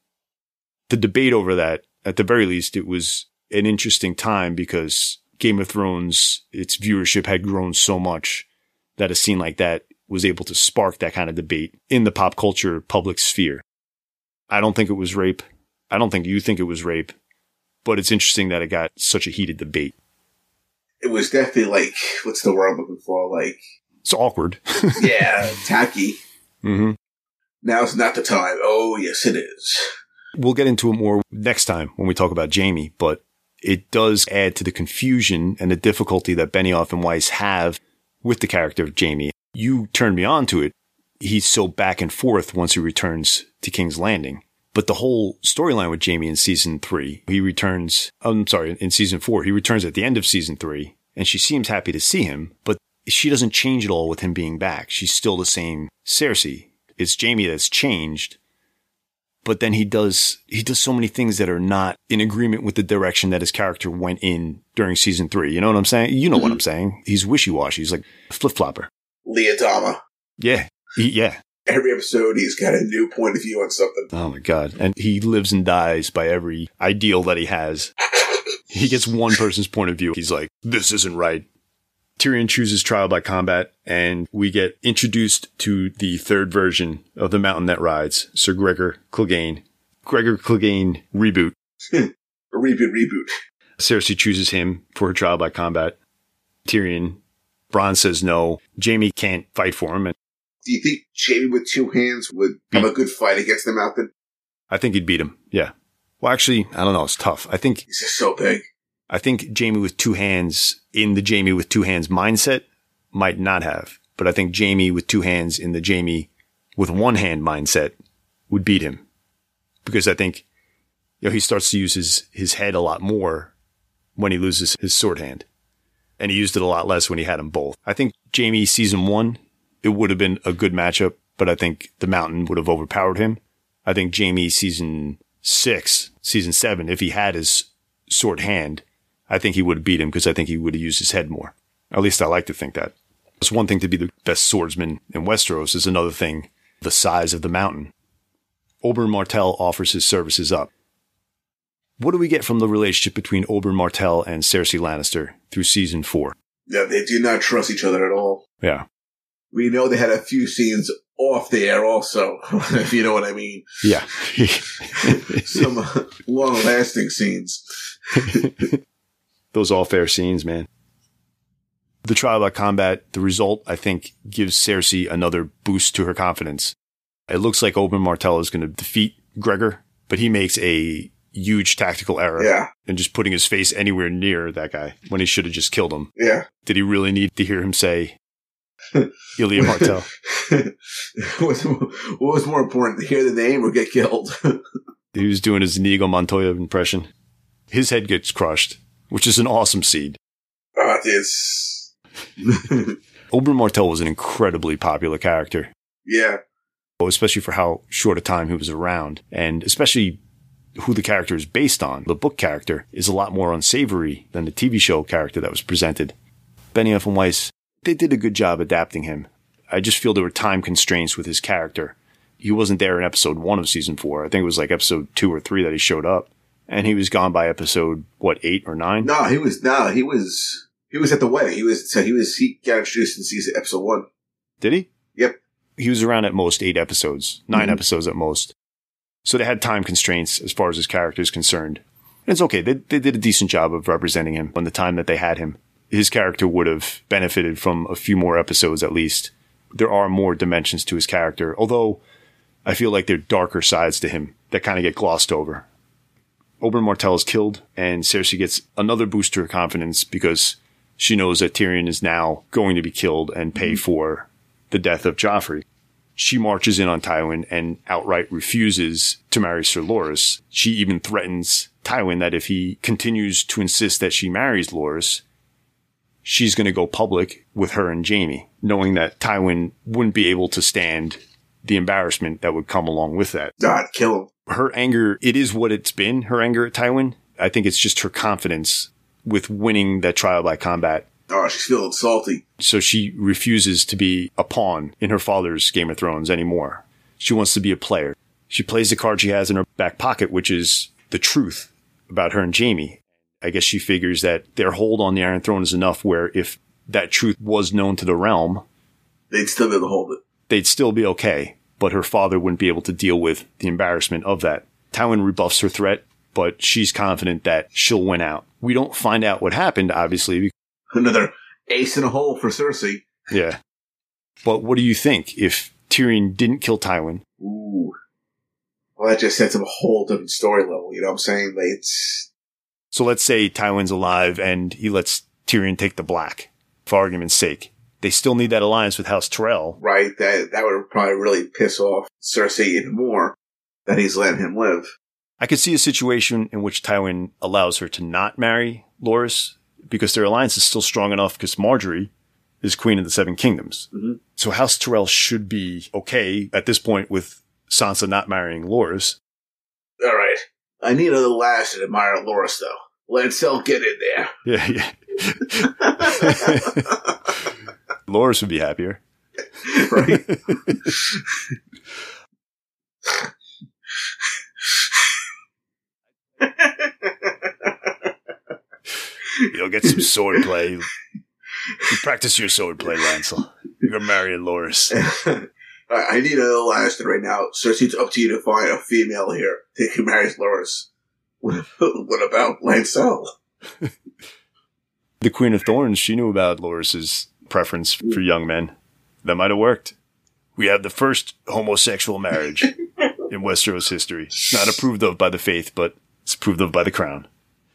The debate over that, at the very least, it was an interesting time because Game of Thrones, its viewership had grown so much that a scene like that was able to spark that kind of debate in the pop culture public sphere. I don't think it was rape. I don't think you think it was rape, but it's interesting that it got such a heated debate. It was definitely like, what's the word I'm looking for? Like, it's awkward. Yeah, tacky. Mm-hmm. Now's not the time. Oh, yes, it is. We'll get into it more next time when we talk about Jaime, but it does add to the confusion and the difficulty that Benioff and Weiss have with the character of Jaime. You turned me on to it. He's so back and forth once he returns to King's Landing. But the whole storyline with Jaime in season three, he returns, I'm sorry, in season four, he returns at the end of season three, and she seems happy to see him, but she doesn't change at all with him being back. She's still the same Cersei. It's Jaime that's changed. But then he does, he does so many things that are not in agreement with the direction that his character went in during season three. You know what I'm saying? You know mm-hmm. what I'm saying. He's wishy-washy. He's like a flip-flopper. Leah Dama. Yeah. He, yeah. Every episode, he's got a new point of view on something. Oh, my God. And he lives and dies by every ideal that he has. He gets one person's point of view. He's like, this isn't right. Tyrion chooses trial by combat, and we get introduced to the third version of the Mountain That Rides, Sir Gregor Clegane. Gregor Clegane reboot. A reboot, reboot. Cersei chooses him for her trial by combat. Tyrion, Bronn says no. Jaime can't fight for him. And do you think Jaime with two hands would have a good fight against the Mountain? I think he'd beat him, yeah. Well, actually, I don't know. It's tough. I think he's just so big. I think Jaime with two hands in the Jaime with two hands mindset might not have. But I think Jaime with two hands in the Jaime with one hand mindset would beat him. Because I think, you know, he starts to use his, his head a lot more when he loses his sword hand. And he used it a lot less when he had them both. I think Jaime season one, it would have been a good matchup, but I think the Mountain would have overpowered him. I think Jaime season six, season seven, if he had his sword hand, I think he would have beat him because I think he would have used his head more. At least I like to think that. It's one thing to be the best swordsman in Westeros, is another thing the size of the Mountain. Oberyn Martell offers his services up. What do we get from the relationship between Oberyn Martell and Cersei Lannister through season four? Yeah, they do not trust each other at all. Yeah. We know they had a few scenes off the air also, if you know what I mean. Yeah. Some uh, long-lasting scenes. Those off-air scenes, man. The trial by combat, the result, I think, gives Cersei another boost to her confidence. It looks like Oberyn Martell is going to defeat Gregor, but he makes a huge tactical error. Yeah. And just putting his face anywhere near that guy when he should have just killed him. Yeah. Did he really need to hear him say, Ilya Martell? What's, what was more important, to hear the name or get killed? He was doing his Inigo Montoya impression. His head gets crushed, which is an awesome scene. Oh, it is. Oberyn Martell was an incredibly popular character. Yeah. Especially for how short a time he was around. And especially who the character is based on. The book character is a lot more unsavory than the T V show character that was presented. Benioff and Weiss, they did a good job adapting him. I just feel there were time constraints with his character. He wasn't there in episode one of season four. I think it was like episode two or three that he showed up. And he was gone by episode, what, eight or nine? No, he was, no, he was, he was at the wedding. He was, so he was, he got introduced in season, episode one. Did he? Yep. He was around at most eight episodes, nine Mm-hmm. episodes at most. So they had time constraints as far as his character is concerned. And it's okay. They, they did a decent job of representing him on the time that they had him. His character would have benefited from a few more episodes at least. There are more dimensions to his character, although I feel like there are darker sides to him that kind of get glossed over. Oberyn Martell is killed, and Cersei gets another boost to her confidence because she knows that Tyrion is now going to be killed and pay for the death of Joffrey. She marches in on Tywin and outright refuses to marry Sir Loras. She even threatens Tywin that if he continues to insist that she marries Loras, she's going to go public with her and Jaime, knowing that Tywin wouldn't be able to stand the embarrassment that would come along with that. God, kill him. Her anger, it is what it's been, her anger at Tywin. I think it's just her confidence with winning that trial by combat. Oh, she's feeling salty. So she refuses to be a pawn in her father's Game of Thrones anymore. She wants to be a player. She plays the card she has in her back pocket, which is the truth about her and Jaime. I guess she figures that their hold on the Iron Throne is enough where if that truth was known to the realm, They'd still be able to hold it. they'd still be okay. But her father wouldn't be able to deal with the embarrassment of that. Tywin rebuffs her threat, but she's confident that she'll win out. We don't find out what happened, obviously. Another ace in a hole for Cersei. Yeah. But what do you think if Tyrion didn't kill Tywin? Ooh. Well, that just sets up a whole different story level, you know what I'm saying? Like, it's... So let's say Tywin's alive and he lets Tyrion take the black, for argument's sake. They still need that alliance with House Tyrell. Right, that that would probably really piss off Cersei even more, that he's letting him live. I could see a situation in which Tywin allows her to not marry Loras because their alliance is still strong enough because Marjorie is Queen of the Seven Kingdoms. Mm-hmm. So House Tyrell should be okay at this point with Sansa not marrying Loras. All right. I need another lass to admire Loras, though. Lancel, get in there. Yeah, yeah. Loras would be happier. Right? You'll get some sword play. You practice your sword play, Lancel. You're marrying Loras. I need another lass right now. Cersei, it's up to you to find a female here who marries Loras. What, what about Lancel? The Queen of Thorns, she knew about Loras's preference for young men. That might have worked. We have the first homosexual marriage in Westeros history. Not approved of by the faith, but it's approved of by the crown.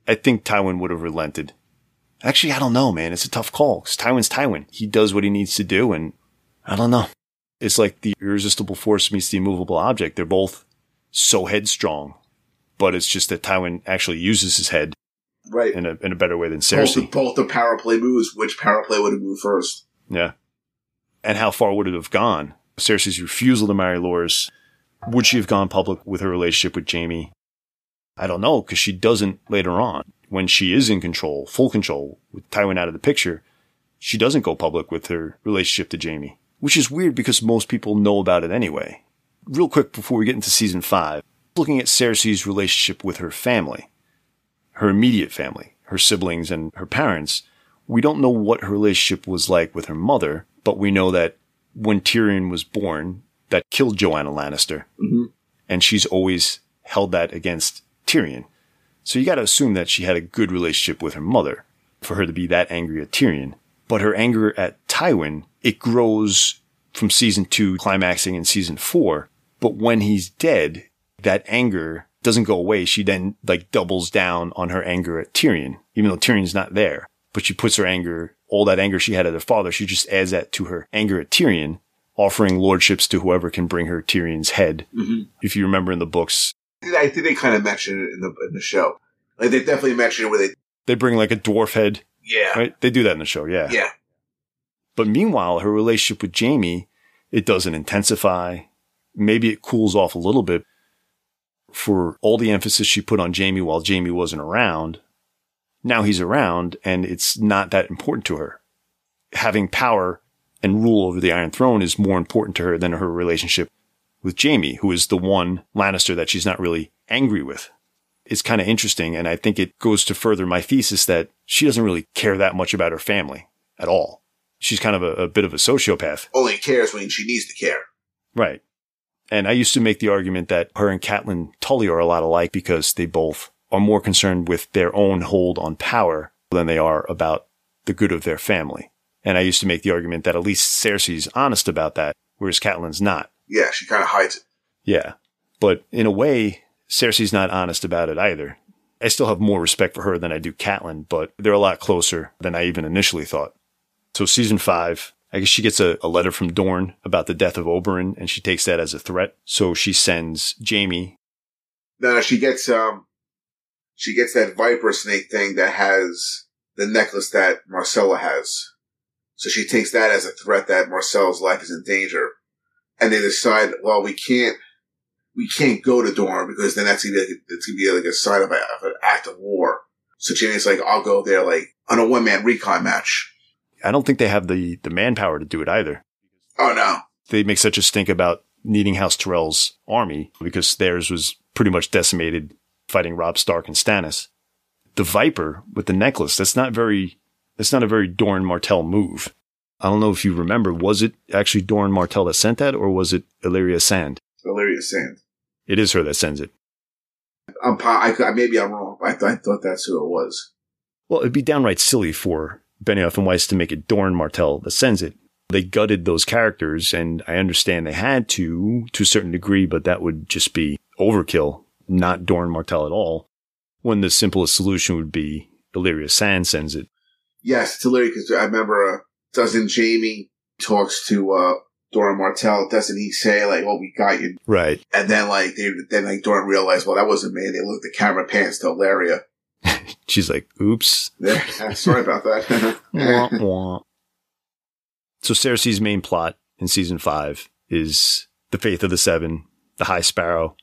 I think Tywin would have relented. Actually, I don't know, man. It's a tough call because Tywin's Tywin. He does what he needs to do, and I don't know. It's like the irresistible force meets the immovable object. They're both so headstrong, but it's just that Tywin actually uses his head right in a in a better way than both Cersei. the, both the power play moves. Which power play would have moved first? Yeah. And how far would it have gone? Cersei's refusal to marry Loras. Would she have gone public with her relationship with Jaime? I don't know, because she doesn't later on. When she is in control, full control, with Tywin out of the picture, she doesn't go public with her relationship to Jaime, which is weird because most people know about it anyway. Real quick before we get into season five, looking at Cersei's relationship with her family, her immediate family, her siblings and her parents, we don't know what her relationship was like with her mother, but we know that when Tyrion was born, that killed Joanna Lannister, mm-hmm. and she's always held that against Tyrion. So you got to assume that she had a good relationship with her mother for her to be that angry at Tyrion. But her anger at Tywin, it grows from season two, climaxing in season four. But when he's dead, that anger doesn't go away. She then like doubles down on her anger at Tyrion, even though Tyrion's not there. But she puts her anger, all that anger she had at her father, she just adds that to her anger at Tyrion, offering lordships to whoever can bring her Tyrion's head. Mm-hmm. If you remember in the books, I think they kind of mentioned it in the in the show. Like they definitely mentioned it where they they bring like a dwarf head. yeah Right? They do that in the show, yeah. yeah But meanwhile, her relationship with Jaime, it doesn't intensify. Maybe it cools off a little bit for all the emphasis she put on Jaime while Jaime wasn't around. Now he's around, and it's not that important to her. Having power and rule over the Iron Throne is more important to her than her relationship with Jaime, who is the one Lannister that she's not really angry with. It's kind of interesting, and I think it goes to further my thesis that she doesn't really care that much about her family at all. She's kind of a, a bit of a sociopath. only cares when she needs to care. Right. And I used to make the argument that her and Catelyn Tully are a lot alike because they both are more concerned with their own hold on power than they are about the good of their family. And I used to make the argument that at least Cersei's honest about that, whereas Catelyn's not. Yeah, she kind of hides it. Yeah. But in a way, Cersei's not honest about it either. I still have more respect for her than I do Catelyn, but they're a lot closer than I even initially thought. So season five, I guess she gets a, a letter from Dorne about the death of Oberyn, and she takes that as a threat. So she sends Jaime. No, no, she gets um, she gets that viper snake thing that has the necklace that Marcella has. So she takes that as a threat that Marcella's life is in danger, and they decide, well, we can't, we can't go to Dorne because then that's gonna be like, it's gonna be like a sign of, a, of an act of war. So Jaime's like, I'll go there like on a one man recon match. I don't think they have the, the manpower to do it either. Oh no. They make such a stink about needing House Tyrell's army because theirs was pretty much decimated fighting Robb Stark and Stannis. The Viper with the necklace, that's not very, that's not a very Doran Martell move. I don't know if you remember, was it actually Doran Martell that sent that or was it Illyria Sand? Illyria Sand. It is her that sends it. I'm, I, I, maybe I'm wrong. I, I thought that's who it was. Well, it'd be downright silly for Benioff and Weiss to make it Doran Martell that sends it. They gutted those characters, and I understand they had to, to a certain degree, but that would just be overkill, not Doran Martell at all, when the simplest solution would be Illyria Sand sends it. Yes, it's Illyria, because I remember, uh, doesn't Jaime talks to uh, Doran Martell, doesn't he say, like, well, we got you? Right. And then, like, they, then, like, Doran realized, well, that wasn't me. They looked at camera pans to Illyria. She's like, oops. Yeah, sorry about that. Wah, wah. So Cersei's main plot in season five is the Faith of the Seven, the High Sparrow.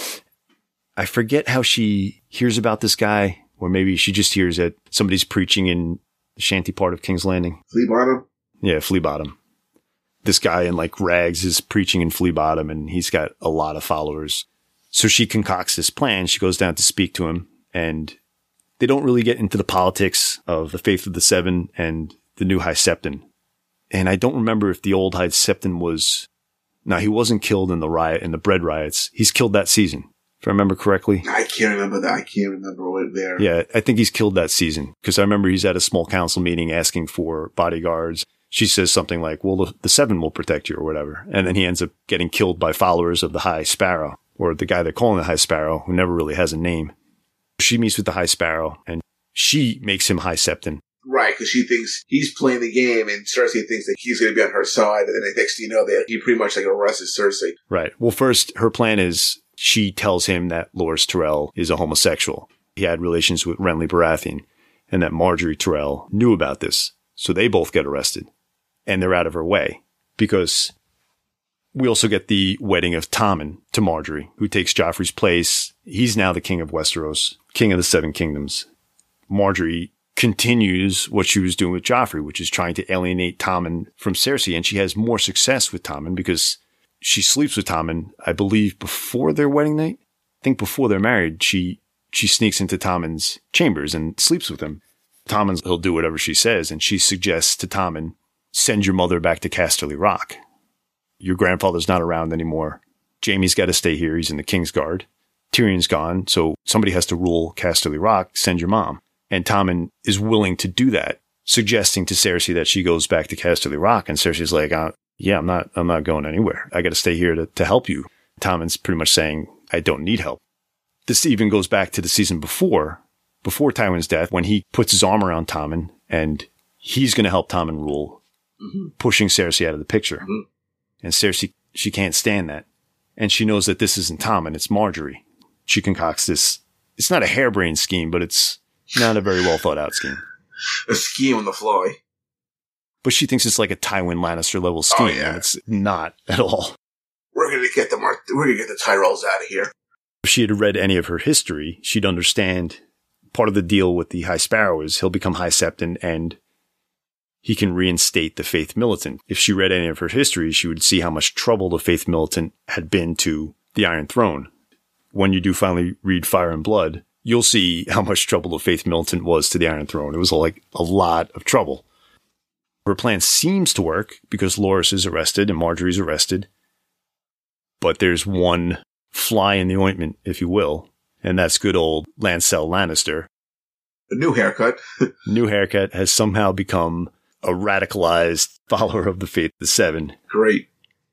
I forget how she hears about this guy, or maybe she just hears that somebody's preaching in the shanty part of King's Landing. Flea Bottom? Yeah, Flea Bottom. This guy in like rags is preaching in Flea Bottom, and he's got a lot of followers. So she concocts this plan. She goes down to speak to him, and they don't really get into the politics of the Faith of the Seven and the new High Septon. And I don't remember if the old High Septon was, no, he wasn't killed in the riot, in the bread riots. He's killed that season, if I remember correctly. I can't remember that. I can't remember what there. Yeah, I think he's killed that season because I remember he's at a small council meeting asking for bodyguards. She says something like, well, the, the Seven will protect you or whatever. And then he ends up getting killed by followers of the High Sparrow, or the guy they're calling the High Sparrow, who never really has a name. She meets with the High Sparrow, and she makes him High Septon. Right, because she thinks he's playing the game, and Cersei thinks that he's going to be on her side, and then the next thing you know, they, he pretty much like arrests Cersei. Right. Well, first, her plan is she tells him that Loras Tyrell is a homosexual. He had relations with Renly Baratheon, and that Marjorie Tyrell knew about this. So they both get arrested, and they're out of her way, because we also get the wedding of Tommen to Marjorie, who takes Joffrey's place. He's now the king of Westeros, king of the Seven Kingdoms. Marjorie continues what she was doing with Joffrey, which is trying to alienate Tommen from Cersei. And she has more success with Tommen because she sleeps with Tommen, I believe, before their wedding night. I think before they're married, she she sneaks into Tommen's chambers and sleeps with him. Tommen's, he'll do whatever she says. And she suggests to Tommen, send your mother back to Casterly Rock. Your grandfather's not around anymore. Jaime's got to stay here. He's in the Kingsguard. Tyrion's gone. So somebody has to rule Casterly Rock. Send your mom. And Tommen is willing to do that, suggesting to Cersei that she goes back to Casterly Rock. And Cersei's like, uh, yeah, I'm not, I'm not going anywhere. I got to stay here to, to help you. Tommen's pretty much saying, I don't need help. This even goes back to the season before, before Tywin's death, when he puts his arm around Tommen and he's going to help Tommen rule, mm-hmm. pushing Cersei out of the picture. Mm-hmm. And Cersei, she can't stand that. And she knows that this isn't Tommen, it's Marjorie. She concocts this. It's not a harebrained scheme, but it's not a very well thought out scheme. A scheme on the fly. But she thinks it's like a Tywin Lannister level scheme, oh, yeah. and it's not at all. We're gonna get the Mar- we're gonna get the Tyrells out of here. If she had read any of her history, she'd understand part of the deal with the High Sparrow is he'll become High Septon and he can reinstate the Faith Militant. If she read any of her history, she would see how much trouble the Faith Militant had been to the Iron Throne. When you do finally read Fire and Blood, you'll see how much trouble the Faith Militant was to the Iron Throne. It was like a lot of trouble. Her plan seems to work because Loras is arrested and Marjorie's arrested. But there's one fly in the ointment, if you will, and that's good old Lancel Lannister. A new haircut. New haircut has somehow become a radicalized follower of the Faith of the Seven. Great.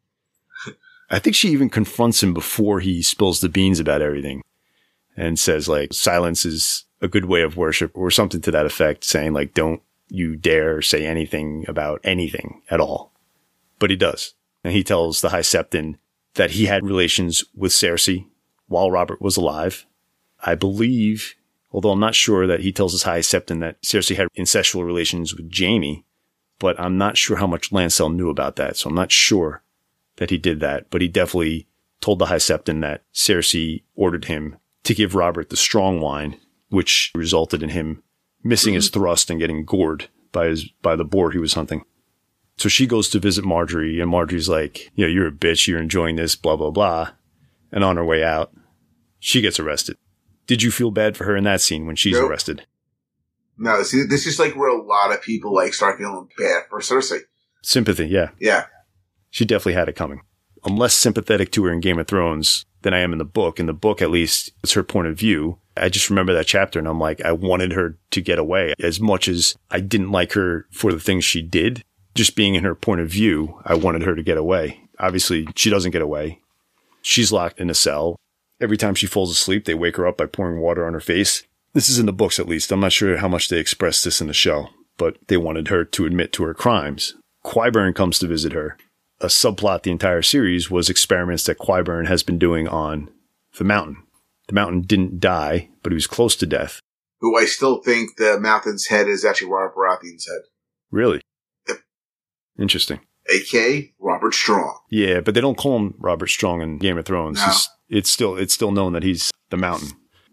I think she even confronts him before he spills the beans about everything and says, like, silence is a good way of worship or something to that effect, saying, like, don't you dare say anything about anything at all. But he does. And he tells the High Septon that he had relations with Cersei while Robert was alive. I believe, although I'm not sure, that he tells his High Septon that Cersei had incestual relations with Jaime, but I'm not sure how much Lancel knew about that, so I'm not sure that he did that. But he definitely told the High Septon that Cersei ordered him to give Robert the strong wine, which resulted in him missing his thrust and getting gored by his by the boar he was hunting. So she goes to visit Marjorie, and Marjorie's like, you know, you're a bitch, you're enjoying this, blah, blah, blah. And on her way out, she gets arrested. Did you feel bad for her in that scene when she's nope. arrested? No, see, this is like where a lot of people like start feeling bad for Cersei. Sympathy, yeah. Yeah. She definitely had it coming. I'm less sympathetic to her in Game of Thrones than I am in the book. In the book, at least, it's her point of view. I just remember that chapter and I'm like, I wanted her to get away. As much as I didn't like her for the things she did, just being in her point of view, I wanted her to get away. Obviously, she doesn't get away. She's locked in a cell. Every time she falls asleep, they wake her up by pouring water on her face. This is in the books, at least. I'm not sure how much they expressed this in the show, but they wanted her to admit to her crimes. Qyburn comes to visit her. A subplot the entire series was experiments that Qyburn has been doing on the Mountain. The Mountain didn't die, but he was close to death. Who I still think the Mountain's head is actually Robert Baratheon's head. Really? Yep. Interesting. A K Robert Strong. Yeah, but they don't call him Robert Strong in Game of Thrones. No. It's, it's still it's still known that he's the Mountain.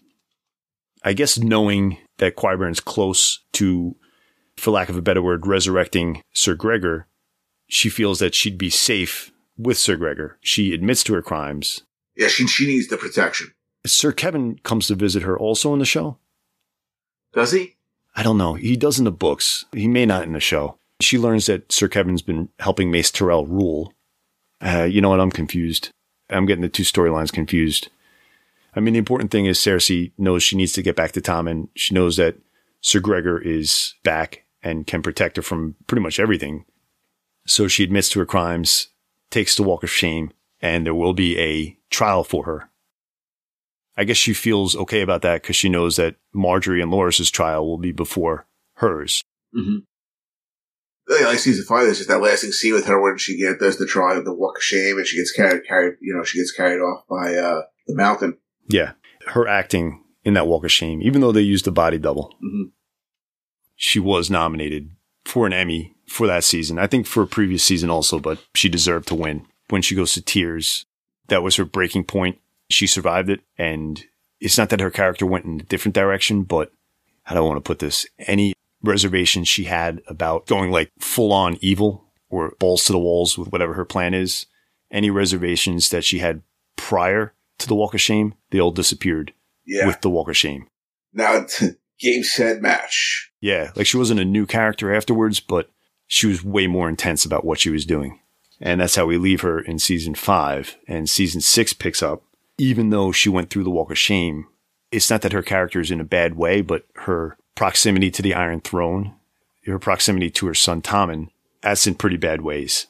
I guess knowing that Qyburn's close to, for lack of a better word, resurrecting Sir Gregor, she feels that she'd be safe with Sir Gregor. She admits to her crimes. Yeah, she she needs the protection. Sir Kevin comes to visit her also in the show. Does he? I don't know. He does in the books. He may not in the show. She learns that Sir Kevin's been helping Mace Tyrell rule. Uh, you know what? I'm confused. I'm getting the two storylines confused. I mean, the important thing is Cersei knows she needs to get back to Tommen. She knows that Sir Gregor is back and can protect her from pretty much everything. So she admits to her crimes, takes the walk of shame, and there will be a trial for her. I guess she feels okay about that because she knows that Marjorie and Loris's trial will be before hers. Mm-hmm. Really like season five. There's just that lasting scene with her when she get, does the trial, the walk of shame, and she gets carried, carried, you know, she gets carried off by uh, the mountain. Yeah. Her acting in that walk of shame, even though they used a body double, mm-hmm. she was nominated for an Emmy for that season. I think for a previous season also, but she deserved to win. When she goes to tears, that was her breaking point. She survived it. And it's not that her character went in a different direction, but how do I want to put this? Any reservations she had about going like full on evil or balls to the walls with whatever her plan is, any reservations that she had prior to the walk of shame, they all disappeared yeah. with the walk of shame. Now it's game, set, match. Yeah. Like she wasn't a new character afterwards, but she was way more intense about what she was doing. And that's how we leave her in season five. And season six picks up. Even though she went through the walk of shame, it's not that her character is in a bad way, but her proximity to the Iron Throne, her proximity to her son Tommen, that's in pretty bad ways.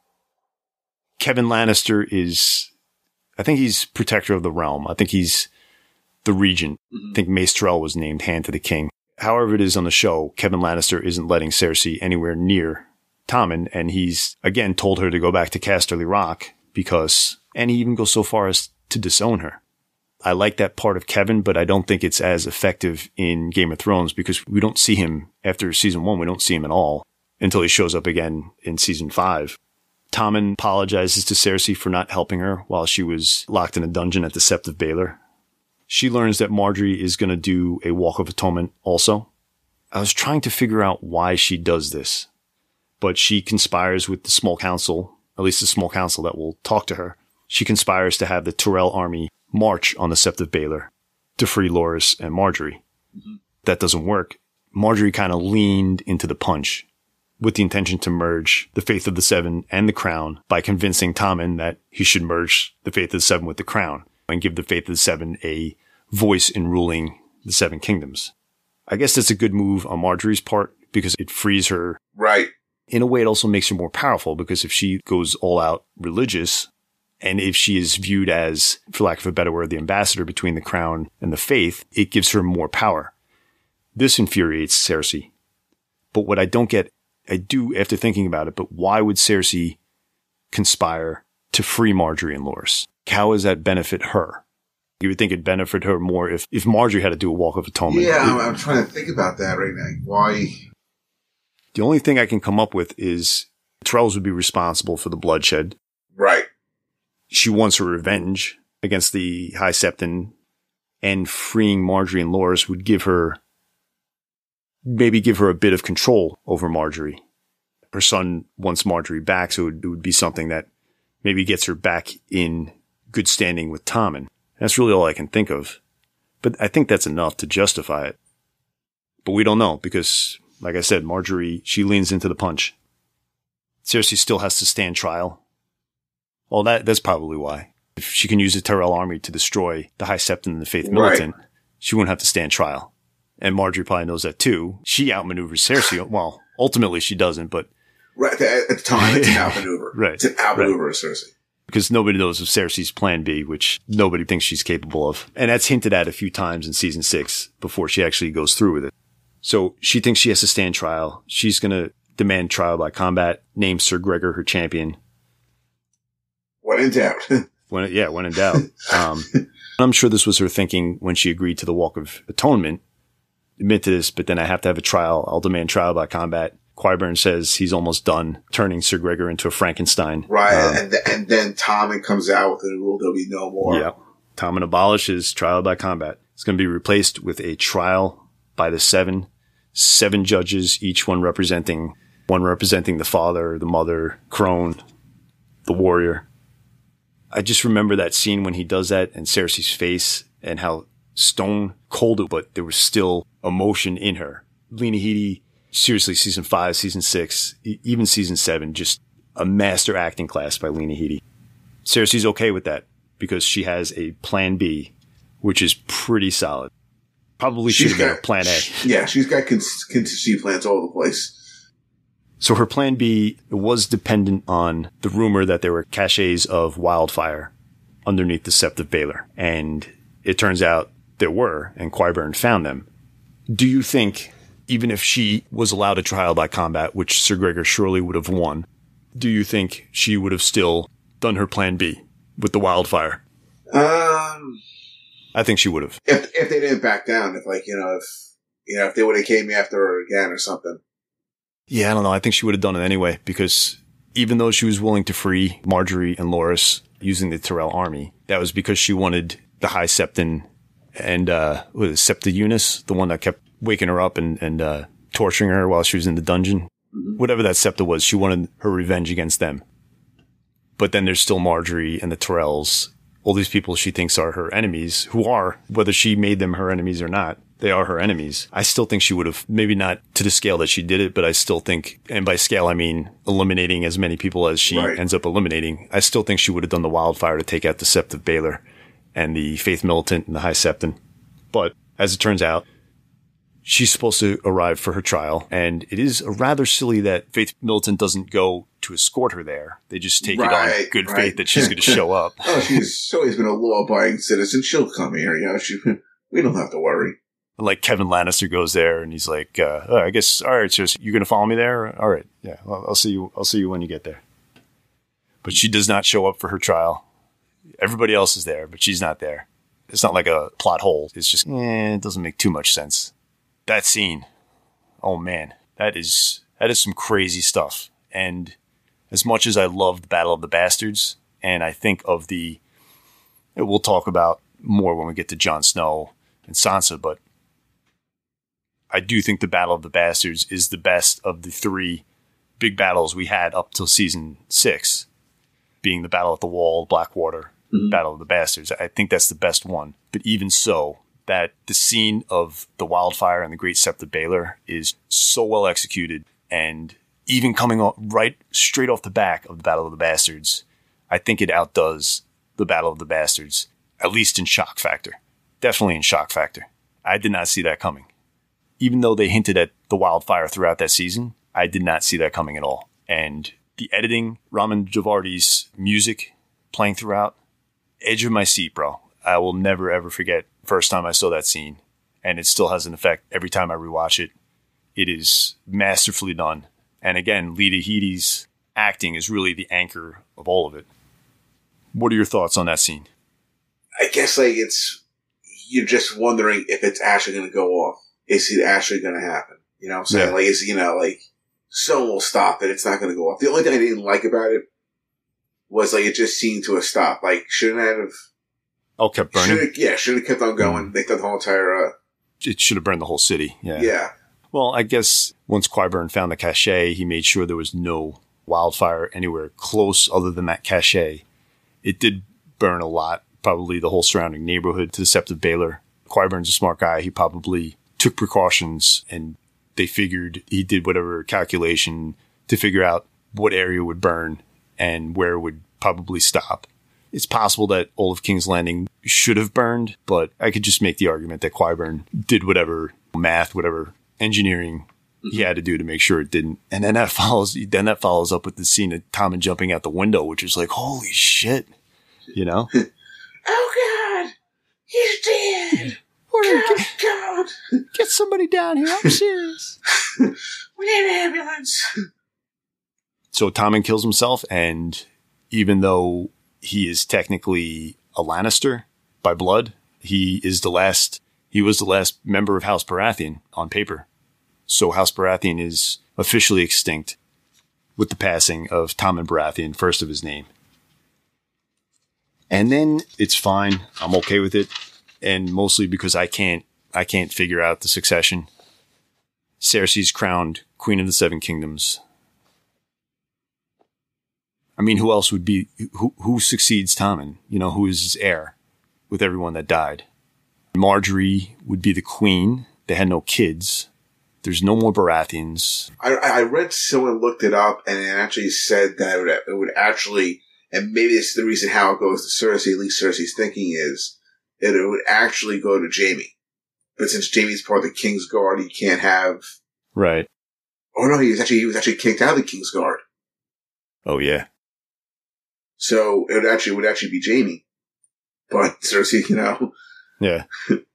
Kevin Lannister is, I think he's protector of the realm. I think he's the regent. Mm-hmm. I think Mace Tyrell was named Hand to the King. However it is on the show, Kevin Lannister isn't letting Cersei anywhere near Tommen, and he's, again, told her to go back to Casterly Rock because, and he even goes so far as to disown her. I like that part of Kevin, but I don't think it's as effective in Game of Thrones because we don't see him after season one. We don't see him at all until he shows up again in season five. Tommen apologizes to Cersei for not helping her while she was locked in a dungeon at the Sept of Baelor. She learns that Marjorie is going to do a Walk of Atonement also. I was trying to figure out why she does this, but she conspires with the small council, at least the small council that will talk to her. She conspires to have the Tyrell army march on the Sept of Baelor to free Loras and Marjorie. Mm-hmm. That doesn't work. Marjorie kind of leaned into the punch with the intention to merge the Faith of the Seven and the Crown by convincing Tommen that he should merge the Faith of the Seven with the Crown and give the Faith of the Seven a voice in ruling the Seven Kingdoms. I guess that's a good move on Marjorie's part because it frees her. Right. In a way, it also makes her more powerful because if she goes all out religious, and if she is viewed as, for lack of a better word, the ambassador between the crown and the faith, it gives her more power. This infuriates Cersei. But what I don't get, I do after thinking about it, but why would Cersei conspire to free Marjorie and Loras? How does that benefit her? You would think it'd benefit her more if, if Marjorie had to do a Walk of Atonement. Yeah, I'm, I'm trying to think about that right now. Why? The only thing I can come up with is Tyrells would be responsible for the bloodshed. Right. She wants her revenge against the High Septon, and freeing Marjorie and Loras would give her, maybe give her a bit of control over Marjorie. Her son wants Marjorie back, so it would, it would be something that maybe gets her back in good standing with Tommen. That's really all I can think of. But I think that's enough to justify it. But we don't know because, like I said, Marjorie, she leans into the punch. Cersei still has to stand trial. Well, that that's probably why. If she can use the Tyrell army to destroy the High Septon and the Faith Militant, right, she wouldn't have to stand trial. And Marjorie probably knows that too. She outmaneuvers Cersei. Well, ultimately she doesn't, but... Right, at the time, it's an outmaneuver. Right. It's an outmaneuver right. of Cersei. Because nobody knows of Cersei's plan B, which nobody thinks she's capable of. And that's hinted at a few times in season six before she actually goes through with it. So she thinks she has to stand trial. She's going to demand trial by combat, name Sir Gregor her champion. When in doubt. when, yeah, when in doubt. Um, I'm sure this was her thinking when she agreed to the Walk of Atonement. Admit to this, but then I have to have a trial. I'll demand trial by combat. Qyburn says he's almost done turning Sir Gregor into a Frankenstein. Right, um, and th- and then Tommen comes out with the rule there'll be no more. Yeah. Tommen abolishes trial by combat. It's going to be replaced with a trial by the seven. Seven judges, each one representing, one representing the father, the mother, crone, the warrior. I just remember that scene when he does that and Cersei's face and how stone cold it, but there was still emotion in her. Lena Headey, seriously, season five, season six, e- even season seven, just a master acting class by Lena Headey. Cersei's okay with that because she has a plan B, which is pretty solid. Probably should have been a plan A. Yeah, she's got cons- contingency plans all over the place. So her plan B was dependent on the rumor that there were caches of wildfire underneath the Sept of Baelor. And it turns out there were, and Qyburn found them. Do you think, even if she was allowed a trial by combat, which Sir Gregor surely would have won, do you think she would have still done her plan B with the wildfire? Um, I think she would have. If if they didn't back down, if like you know, if you know, if they would have came after her again or something. Yeah, I don't know. I think she would have done it anyway, because even though she was willing to free Margaery and Loras using the Tyrell army, that was because she wanted the High Septon and uh, what is it, Septa Eunice, the one that kept waking her up and and uh, torturing her while she was in the dungeon. Mm-hmm. Whatever that Septa was, she wanted her revenge against them. But then there's still Margaery and the Tyrells, all these people she thinks are her enemies, who are, whether she made them her enemies or not, they are her enemies. I still think she would have, maybe not to the scale that she did it, but I still think, and by scale I mean eliminating as many people as she right. ends up eliminating, I still think she would have done the wildfire to take out the Sept of Baelor and the Faith Militant and the High Septon. But as it turns out, she's supposed to arrive for her trial, and it is rather silly that Faith Militant doesn't go to escort her there. They just take right, it on good right. faith that she's going to show up. Oh, she's always been a law-abiding citizen. She'll come here, you know. She, we don't have to worry. Like Kevin Lannister goes there, and he's like, uh, oh, "I guess, all right, so you're going to follow me there? All right, yeah, well, I'll see you. I'll see you when you get there." But she does not show up for her trial. Everybody else is there, but she's not there. It's not like a plot hole. It's just, eh, it doesn't make too much sense. That scene, oh man, that is that is some crazy stuff. And as much as I love the Battle of the Bastards, and I think of the, we'll talk about more when we get to Jon Snow and Sansa, but I do think the Battle of the Bastards is the best of the three big battles we had up till season six, being the Battle at the Wall, Blackwater, mm-hmm. Battle of the Bastards. I think that's the best one. But even so, that the scene of the wildfire and the Great Sept of Baelor is so well executed, and even coming off right straight off the back of the Battle of the Bastards, I think it outdoes the Battle of the Bastards, at least in shock factor. Definitely in shock factor. I did not see that coming. Even though they hinted at the wildfire throughout that season, I did not see that coming at all. And the editing, Ramin Djawadi's music playing throughout, edge of my seat, bro. I will never, ever forget first time I saw that scene. And it still has an effect every time I rewatch it. It is masterfully done. And again, Lita Headey's acting is really the anchor of all of it. What are your thoughts on that scene? I guess like it's, you're just wondering if it's actually going to go off. Is it actually going to happen? You know what I'm saying? Yeah. Like, is, you know, like, someone will stop it. It's not going to go off. The only thing I didn't like about it was like it just seemed to have stopped. Like, shouldn't it have? Oh, kept burning? Should've, yeah, should have kept on going. Mm. They thought the whole entire. Uh, it should have burned the whole city. Yeah. Yeah. Well, I guess once Qyburn found the cache, he made sure there was no wildfire anywhere close other than that cache. It did burn a lot, probably the whole surrounding neighborhood to the Sept of Baelor. Qyburn's a smart guy. He probably took precautions, and they figured he did whatever calculation to figure out what area would burn and where it would probably stop. It's possible that all of King's Landing should have burned, but I could just make the argument that Qyburn did whatever math, whatever engineering he had to do to make sure it didn't. And then that follows, then that follows up with the scene of Tommen jumping out the window, which is like, holy shit, you know? Oh God, he's dead. God, get, God. Get somebody down here. I'm serious. We need an ambulance. So Tommen kills himself, and even though he is technically a Lannister by blood, he is the last, he was the last member of House Baratheon on paper. So House Baratheon is officially extinct with the passing of Tommen Baratheon, first of his name. And then it's fine. I'm okay with it. And mostly because I can't, I can't figure out the succession. Cersei's crowned Queen of the Seven Kingdoms. I mean, who else would be, who, who succeeds Tommen? You know, who is his heir with everyone that died? Margaery would be the queen. They had no kids. There's no more Baratheons. I, I read someone looked it up and it actually said that it would, it would actually, and maybe it's the reason how it goes to Cersei, at least Cersei's thinking is, that it would actually go to Jaime. But since Jaime's part of the King's Guard, he can't have... Right. Oh no, he was actually, he was actually kicked out of the King's Guard. Oh yeah. So it would actually, it would actually be Jaime. But Cersei, you know, Yeah.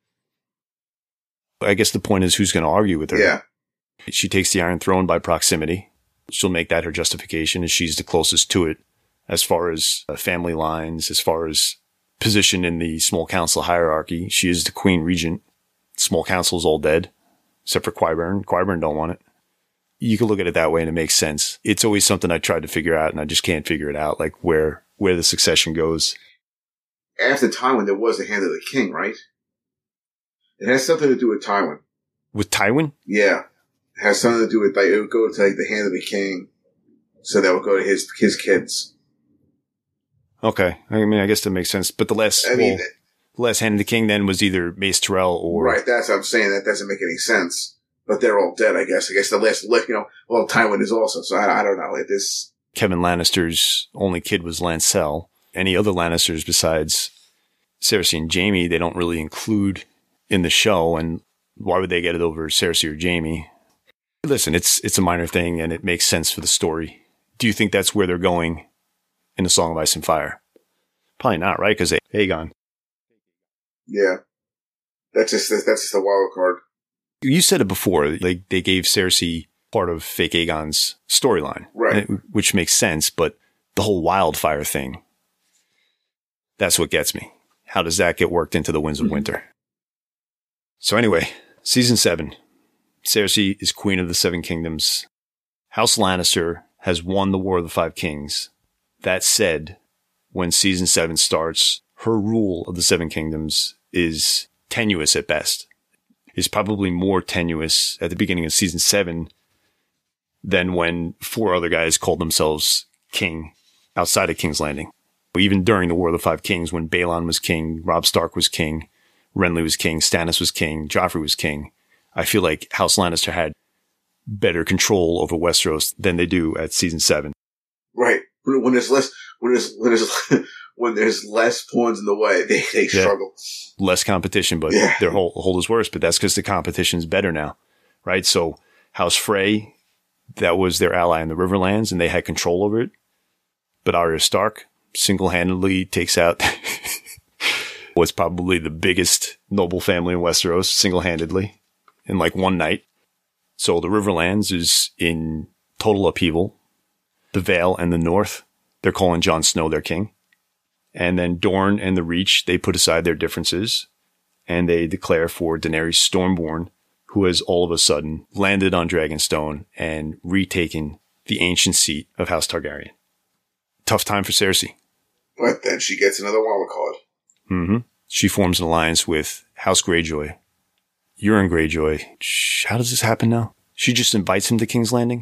I guess the point is who's going to argue with her. Yeah. She takes the Iron Throne by proximity. She'll make that her justification, as she's the closest to it as far as uh, family lines, as far as position in the small council hierarchy. She is the queen regent. Small council's all dead, except for Qyburn. Qyburn don't want it. You can look at it that way and it makes sense. It's always something I tried to figure out and I just can't figure it out, like where, where the succession goes. After Tywin, there was the Hand of the King, right? It has something to do with Tywin. With Tywin? Yeah. It has something to do with, like, it would go to, like, the Hand of the King. So that would go to his, his kids. Okay. I mean, I guess that makes sense. But the last, I mean, well, the last Hand of the King then was either Mace Tyrell or... Right, that's what I'm saying. That doesn't make any sense. But they're all dead, I guess. I guess the last, you know, well, Tywin is also, so I, I don't know. Like this. Kevin Lannister's only kid was Lancel. Any other Lannisters besides Cersei and Jaime, they don't really include in the show. And why would they get it over Cersei or Jaime? Listen, it's it's a minor thing and it makes sense for the story. Do you think that's where they're going in the Song of Ice and Fire? Probably not, right? Because Aegon. Yeah. That's just, that's just a wild card. You said it before, like they gave Cersei part of fake Aegon's storyline, right? Which makes sense, but the whole wildfire thing, that's what gets me. How does that get worked into the Winds of mm-hmm. Winter? So anyway, season seven, Cersei is Queen of the Seven Kingdoms. House Lannister has won the War of the Five Kings. That said, when season seven starts, her rule of the Seven Kingdoms is tenuous at best. Is probably more tenuous at the beginning of season seven than when four other guys called themselves king outside of King's Landing. Even during the War of the Five Kings, when Balon was king, Robb Stark was king, Renly was king, Stannis was king, Joffrey was king, I feel like House Lannister had better control over Westeros than they do at season seven. Right. When there's less, when there's, when there's, when there's less pawns in the way, they, they yeah. struggle. Less competition, but yeah. their hold, hold is worse. But that's because the competition's better now, right? So House Frey, that was their ally in the Riverlands, and they had control over it. But Arya Stark single-handedly takes out what's probably the biggest noble family in Westeros, single-handedly, in like one night. So the Riverlands is in total upheaval. The Vale and the North, they're calling Jon Snow their king. And then Dorne and the Reach, they put aside their differences and they declare for Daenerys Stormborn, who has all of a sudden landed on Dragonstone and retaken the ancient seat of House Targaryen. Tough time for Cersei. But then she gets another wild card. Mm-hmm. She forms an alliance with House Greyjoy. Euron Greyjoy. How does this happen now? She just invites him to King's Landing?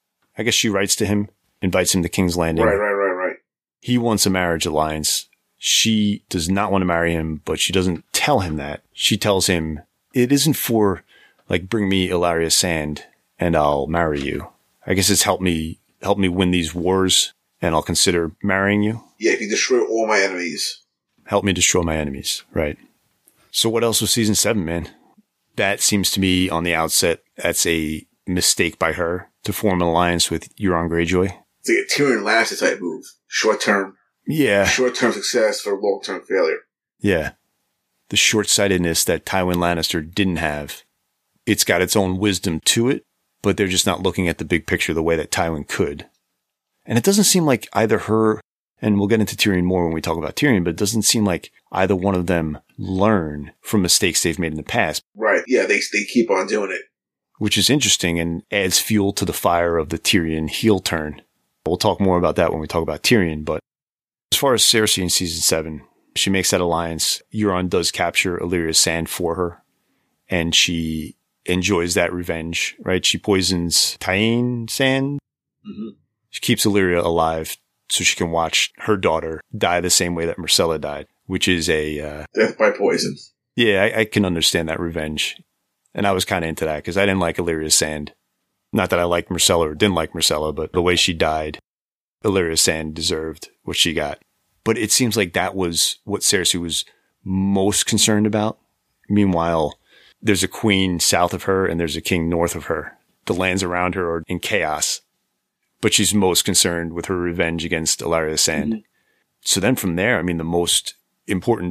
I guess she writes to him, invites him to King's Landing. Right, right, right, right. He wants a marriage alliance. She does not want to marry him, but she doesn't tell him that. She tells him, it isn't for, like, bring me Ilaria Sand and I'll marry you. I guess it's help me, help me win these wars and I'll consider marrying you. Yeah, if you destroy all my enemies. Help me destroy my enemies, right? So what else was season seven, man? That seems to me on the outset, that's a mistake by her to form an alliance with Euron Greyjoy. It's like a Tyrion Lannister type move. Short term. Yeah. Short term success for long term failure. Yeah. The short-sightedness that Tywin Lannister didn't have. It's got its own wisdom to it, but they're just not looking at the big picture the way that Tywin could. And it doesn't seem like either her, and we'll get into Tyrion more when we talk about Tyrion, but it doesn't seem like either one of them learn from mistakes they've made in the past. Right. Yeah, they they keep on doing it. Which is interesting and adds fuel to the fire of the Tyrion heel turn. We'll talk more about that when we talk about Tyrion, but as far as Cersei in season seven, she makes that alliance. Euron does capture Illyria's Sand for her, and she enjoys that revenge, right? She poisons Tyene Sand. Mm-hmm. She keeps Illyria alive so she can watch her daughter die the same way that Myrcella died, which is a... Uh, death by poison. Yeah, I, I can understand that revenge. And I was kind of into that because I didn't like Illyria's Sand. Not that I liked Myrcella or didn't like Myrcella, but the way she died, Illyria's Sand deserved what she got. But it seems like that was what Cersei was most concerned about. Meanwhile, there's a queen south of her and there's a king north of her. The lands around her are in chaos. But she's most concerned with her revenge against Illyria's Sand. Mm-hmm. So then from there, I mean, the most important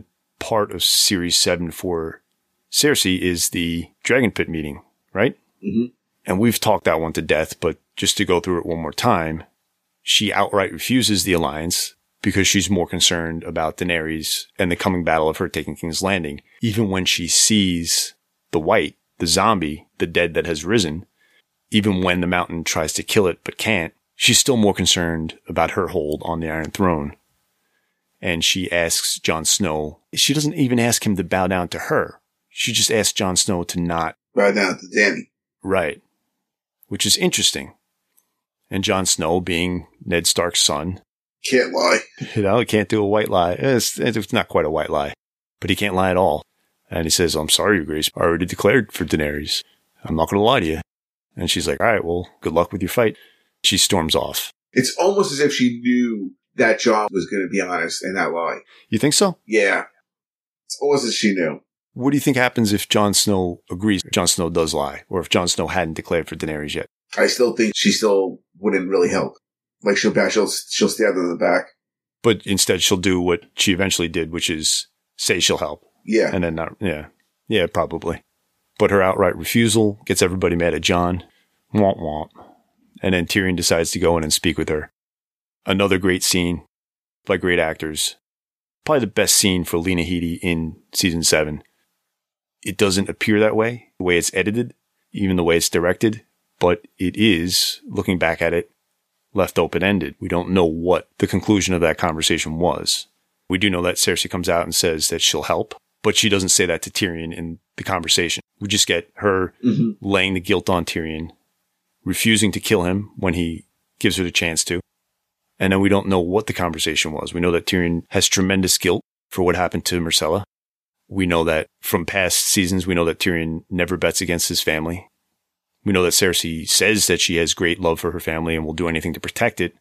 part of Series seven for Cersei is the Dragon Pit meeting, right? Mm-hmm. And we've talked that one to death, but just to go through it one more time, she outright refuses the alliance because she's more concerned about Daenerys and the coming battle of her taking King's Landing. Even when she sees the White, the zombie, the dead that has risen, even when the Mountain tries to kill it but can't, she's still more concerned about her hold on the Iron Throne. And she asks Jon Snow, she doesn't even ask him to bow down to her. She just asks Jon Snow to not bow down to Dany. Right. Which is interesting. And Jon Snow, being Ned Stark's son, can't lie. You know, he can't do a white lie. It's, it's not quite a white lie, but he can't lie at all. And he says, I'm sorry, Your Grace. I already declared for Daenerys. I'm not going to lie to you. And she's like, all right, well, good luck with your fight. She storms off. It's almost as if she knew that Jon was going to be honest and not lie. You think so? Yeah. It's almost as she knew. What do you think happens if Jon Snow agrees Jon Snow does lie? Or if Jon Snow hadn't declared for Daenerys yet? I still think she still wouldn't really help. Like, she'll back, she'll, she'll stab them in the back. But instead, she'll do what she eventually did, which is say she'll help. Yeah. And then not, yeah. Yeah, probably. But her outright refusal gets everybody mad at Jon. Womp womp. And then Tyrion decides to go in and speak with her. Another great scene by great actors. Probably the best scene for Lena Headey in season seven. It doesn't appear that way, the way it's edited, even the way it's directed. But it is, looking back at it, left open-ended. We don't know what the conclusion of that conversation was. We do know that Cersei comes out and says that she'll help, but she doesn't say that to Tyrion in the conversation. We just get her mm-hmm. laying the guilt on Tyrion, refusing to kill him when he gives her the chance to. And then we don't know what the conversation was. We know that Tyrion has tremendous guilt for what happened to Myrcella. We know that from past seasons, we know that Tyrion never bets against his family. We know that Cersei says that she has great love for her family and will do anything to protect it.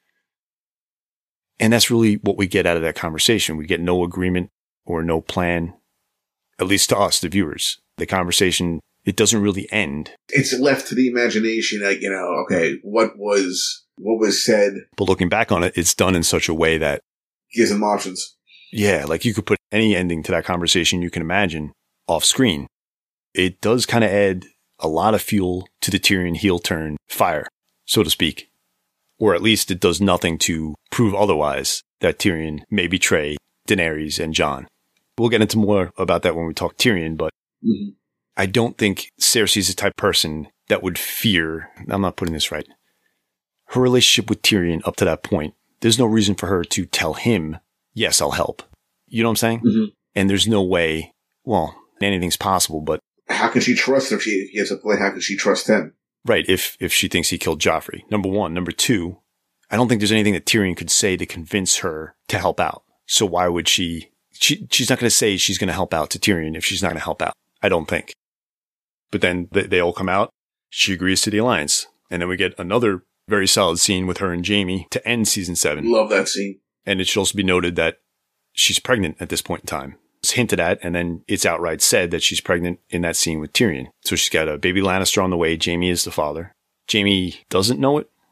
And that's really what we get out of that conversation. We get no agreement or no plan, at least to us, the viewers. The conversation, it doesn't really end. It's left to the imagination, like, you know, okay, what was, what was said? But looking back on it, it's done in such a way that gives them options. Yeah, like you could put any ending to that conversation you can imagine off screen. It does kind of add a lot of fuel to the Tyrion heel turn fire, so to speak. Or at least it does nothing to prove otherwise that Tyrion may betray Daenerys and Jon. We'll get into more about that when we talk Tyrion, but mm-hmm. I don't think Cersei's the type of person that would fear, I'm not putting this right, her relationship with Tyrion up to that point. There's no reason for her to tell him, yes, I'll help. You know what I'm saying? Mm-hmm. And there's no way, well, anything's possible, but how can she trust him if he has a plan? How can she trust him? Right, if if she thinks he killed Joffrey. Number one. Number two, I don't think there's anything that Tyrion could say to convince her to help out. So why would she? she she's not going to say she's going to help out to Tyrion if she's not going to help out. I don't think. But then they, they all come out. She agrees to the alliance. And then we get another very solid scene with her and Jaime to end season seven. Love that scene. And it should also be noted that she's pregnant at this point in time. It's hinted at, and then it's outright said that she's pregnant in that scene with Tyrion. So she's got a baby Lannister on the way. Jaime is the father. Jaime doesn't know it.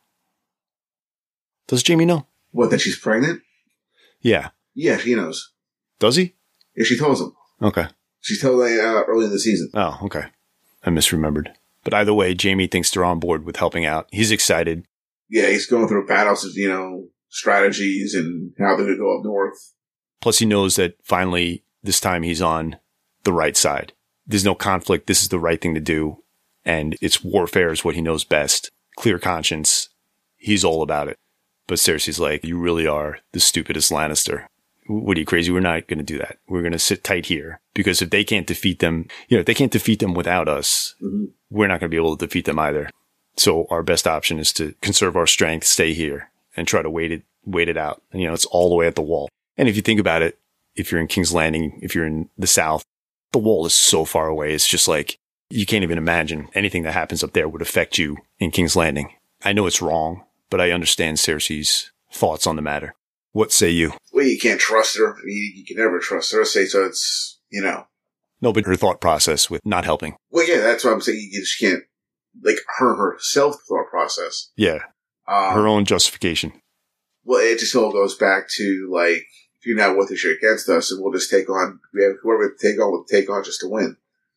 Does Jaime know? What, that she's pregnant? Yeah. Yeah, he knows. Does he? Yeah, she tells him. Okay. She told him uh, early in the season. Oh, okay. I misremembered. But either way, Jaime thinks they're on board with helping out. He's excited. Yeah, he's going through battles of, you know, strategies and how they're going to go up north. Plus he knows that finally this time he's on the right side. There's no conflict. This is the right thing to do. And it's warfare is what he knows best. Clear conscience. He's all about it. But Cersei's like, you really are the stupidest Lannister. What are you, crazy? We're not going to do that. We're going to sit tight here. Because if they can't defeat them, you know, if they can't defeat them without us, mm-hmm. we're not going to be able to defeat them either. So our best option is to conserve our strength, stay here, and try to wait it, wait it out. And, you know, it's all the way at the wall. And if you think about it, if you're in King's Landing, if you're in the South, the wall is so far away. It's just like, you can't even imagine anything that happens up there would affect you in King's Landing. I know it's wrong, but I understand Cersei's thoughts on the matter. What say you? Well, you can't trust her. I mean, you can never trust her. Say so it's, you know. No, but her thought process with not helping. Well, yeah, that's what I'm saying. You just can't, like, her herself thought process. Yeah. Um, her own justification. Well, it just all goes back to, like, if you're not with us, you're against us, and we'll just take on, we have whoever we take on, we'll take on just to win.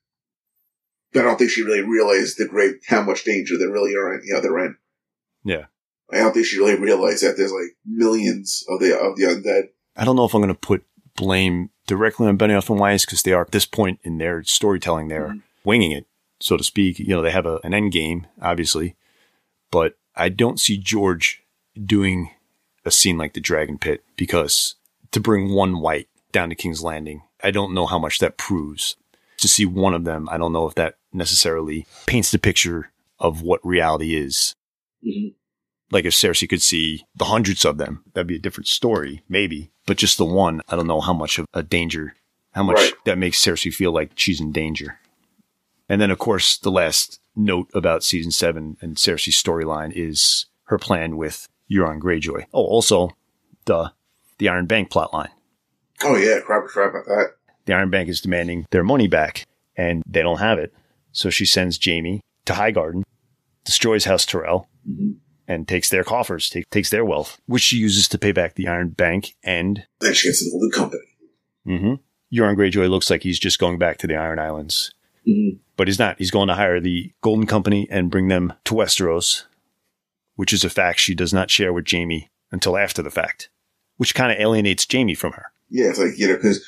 But I don't think she really realized the great, how much danger there really are on the other end. Yeah. I don't think she really realized that there's like millions of the, of the undead. I don't know if I'm going to put blame directly on Benioff and Weiss because they are at this point in their storytelling, they're mm-hmm. winging it, so to speak. You know, they have a, an end game, obviously, but I don't see George doing a scene like the Dragon Pit because to bring one white down to King's Landing, I don't know how much that proves. To see one of them, I don't know if that necessarily paints the picture of what reality is. Mm-hmm. Like if Cersei could see the hundreds of them, that'd be a different story, maybe. But just the one, I don't know how much of a danger, how much right. that makes Cersei feel like she's in danger. And then, of course, the last note about season seven and Cersei's storyline is her plan with Euron Greyjoy. Oh, also, duh, the Iron Bank plotline. Oh, yeah, crap, crap about that. The Iron Bank is demanding their money back, and they don't have it. So she sends Jaime to Highgarden, destroys House Tyrell, mm-hmm. and takes their coffers, take, takes their wealth, which she uses to pay back the Iron Bank, and then she gets the Golden Company. Mm-hmm. Euron Greyjoy looks like he's just going back to the Iron Islands. Mm-hmm. But he's not. He's going to hire the Golden Company and bring them to Westeros, which is a fact she does not share with Jaime until after the fact, which kind of alienates Jaime from her. Yeah, it's like, you know, because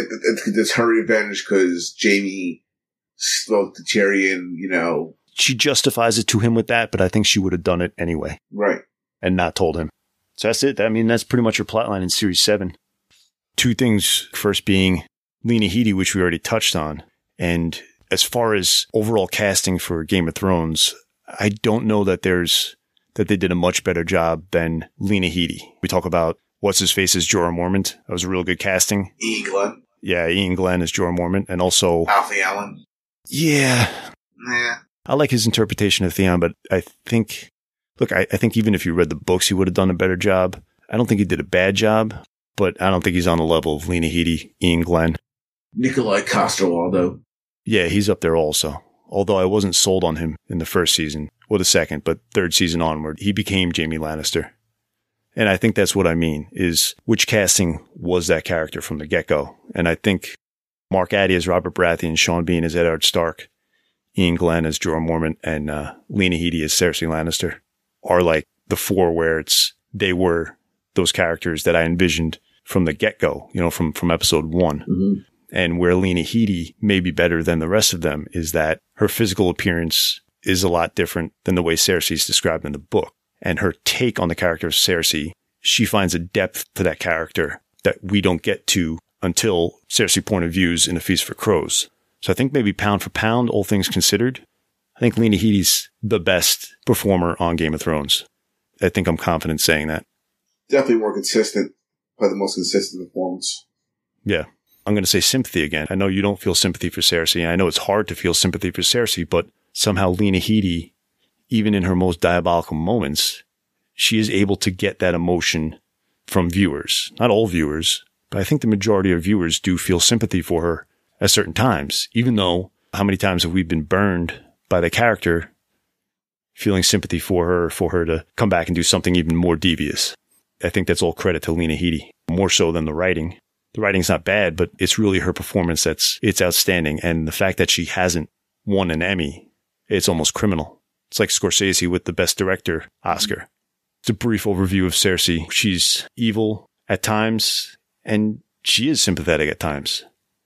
it's her revenge because Jaime spoke to Tyrion, you know. She justifies it to him with that, but I think she would have done it anyway. Right. And not told him. So that's it. I mean, that's pretty much her plotline in Series seven. Two things. First being Lena Headey, which we already touched on. And as far as overall casting for Game of Thrones, I don't know that there's that they did a much better job than Lena Headey. We talk about what's-his-face as Jorah Mormont. That was a real good casting. Ian Glenn. Yeah, Ian Glenn as Jorah Mormont. And also Alfie Allen. Yeah. Yeah. I like his interpretation of Theon, but I think, look, I, I think even if you read the books, he would have done a better job. I don't think he did a bad job, but I don't think he's on the level of Lena Headey, Ian Glenn. Nikolai Coster-Waldau. Yeah, he's up there also. Although I wasn't sold on him in the first season, or the second, but third season onward, he became Jaime Lannister. And I think that's what I mean, is which casting was that character from the get-go? And I think Mark Addy as Robert Baratheon, Sean Bean as Eddard Stark, Ian Glenn as Jorah Mormont, and uh, Lena Headey as Cersei Lannister are like the four where it's they were those characters that I envisioned from the get-go, you know, from, from episode one. Mm-hmm. And where Lena Headey may be better than the rest of them is that her physical appearance is a lot different than the way Cersei's described in the book. And her take on the character of Cersei, she finds a depth to that character that we don't get to until Cersei point of views in A Feast for Crows. So I think maybe pound for pound, all things considered, I think Lena Headey's the best performer on Game of Thrones. I think I'm confident saying that. Definitely more consistent, probably the most consistent performance. Yeah. I'm going to say sympathy again. I know you don't feel sympathy for Cersei, and I know it's hard to feel sympathy for Cersei, but somehow Lena Headey, even in her most diabolical moments, she is able to get that emotion from viewers. Not all viewers, but I think the majority of viewers do feel sympathy for her at certain times, even though how many times have we been burned by the character, feeling sympathy for her, for her to come back and do something even more devious. I think that's all credit to Lena Headey, more so than the writing. The writing's not bad, but it's really her performance that's it's outstanding. And the fact that she hasn't won an Emmy, it's almost criminal. It's like Scorsese with the Best Director Oscar. It's a brief overview of Cersei. She's evil at times, and she is sympathetic at times.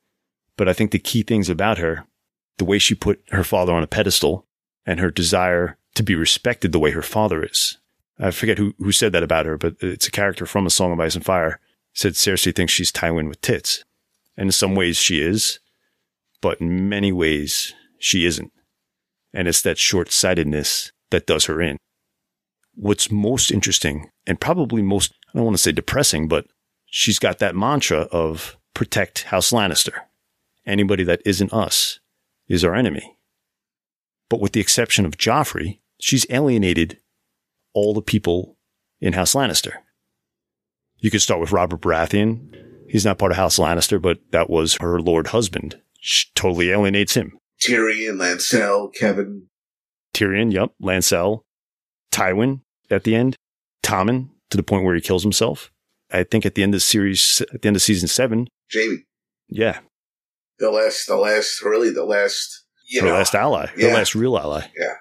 But I think the key things about her, the way she put her father on a pedestal and her desire to be respected the way her father is. I forget who, who said that about her, but it's a character from A Song of Ice and Fire. Said Cersei thinks she's Tywin with tits. And in some ways she is, but in many ways she isn't. And it's that short-sightedness that does her in. What's most interesting, and probably most, I don't want to say depressing, but she's got that mantra of protect House Lannister. Anybody that isn't us is our enemy. But with the exception of Joffrey, she's alienated all the people in House Lannister. You could start with Robert Baratheon. He's not part of House Lannister, but that was her lord husband. She totally alienates him. Tyrion, Lancel, Kevin. Tyrion, yep. Lancel. Tywin at the end. Tommen, to the point where he kills himself. I think at the end of series, at the end of season seven. Jaime. Yeah. The last, the last, really the last, you Her know. last ally. Yeah. Her last real ally. Yeah.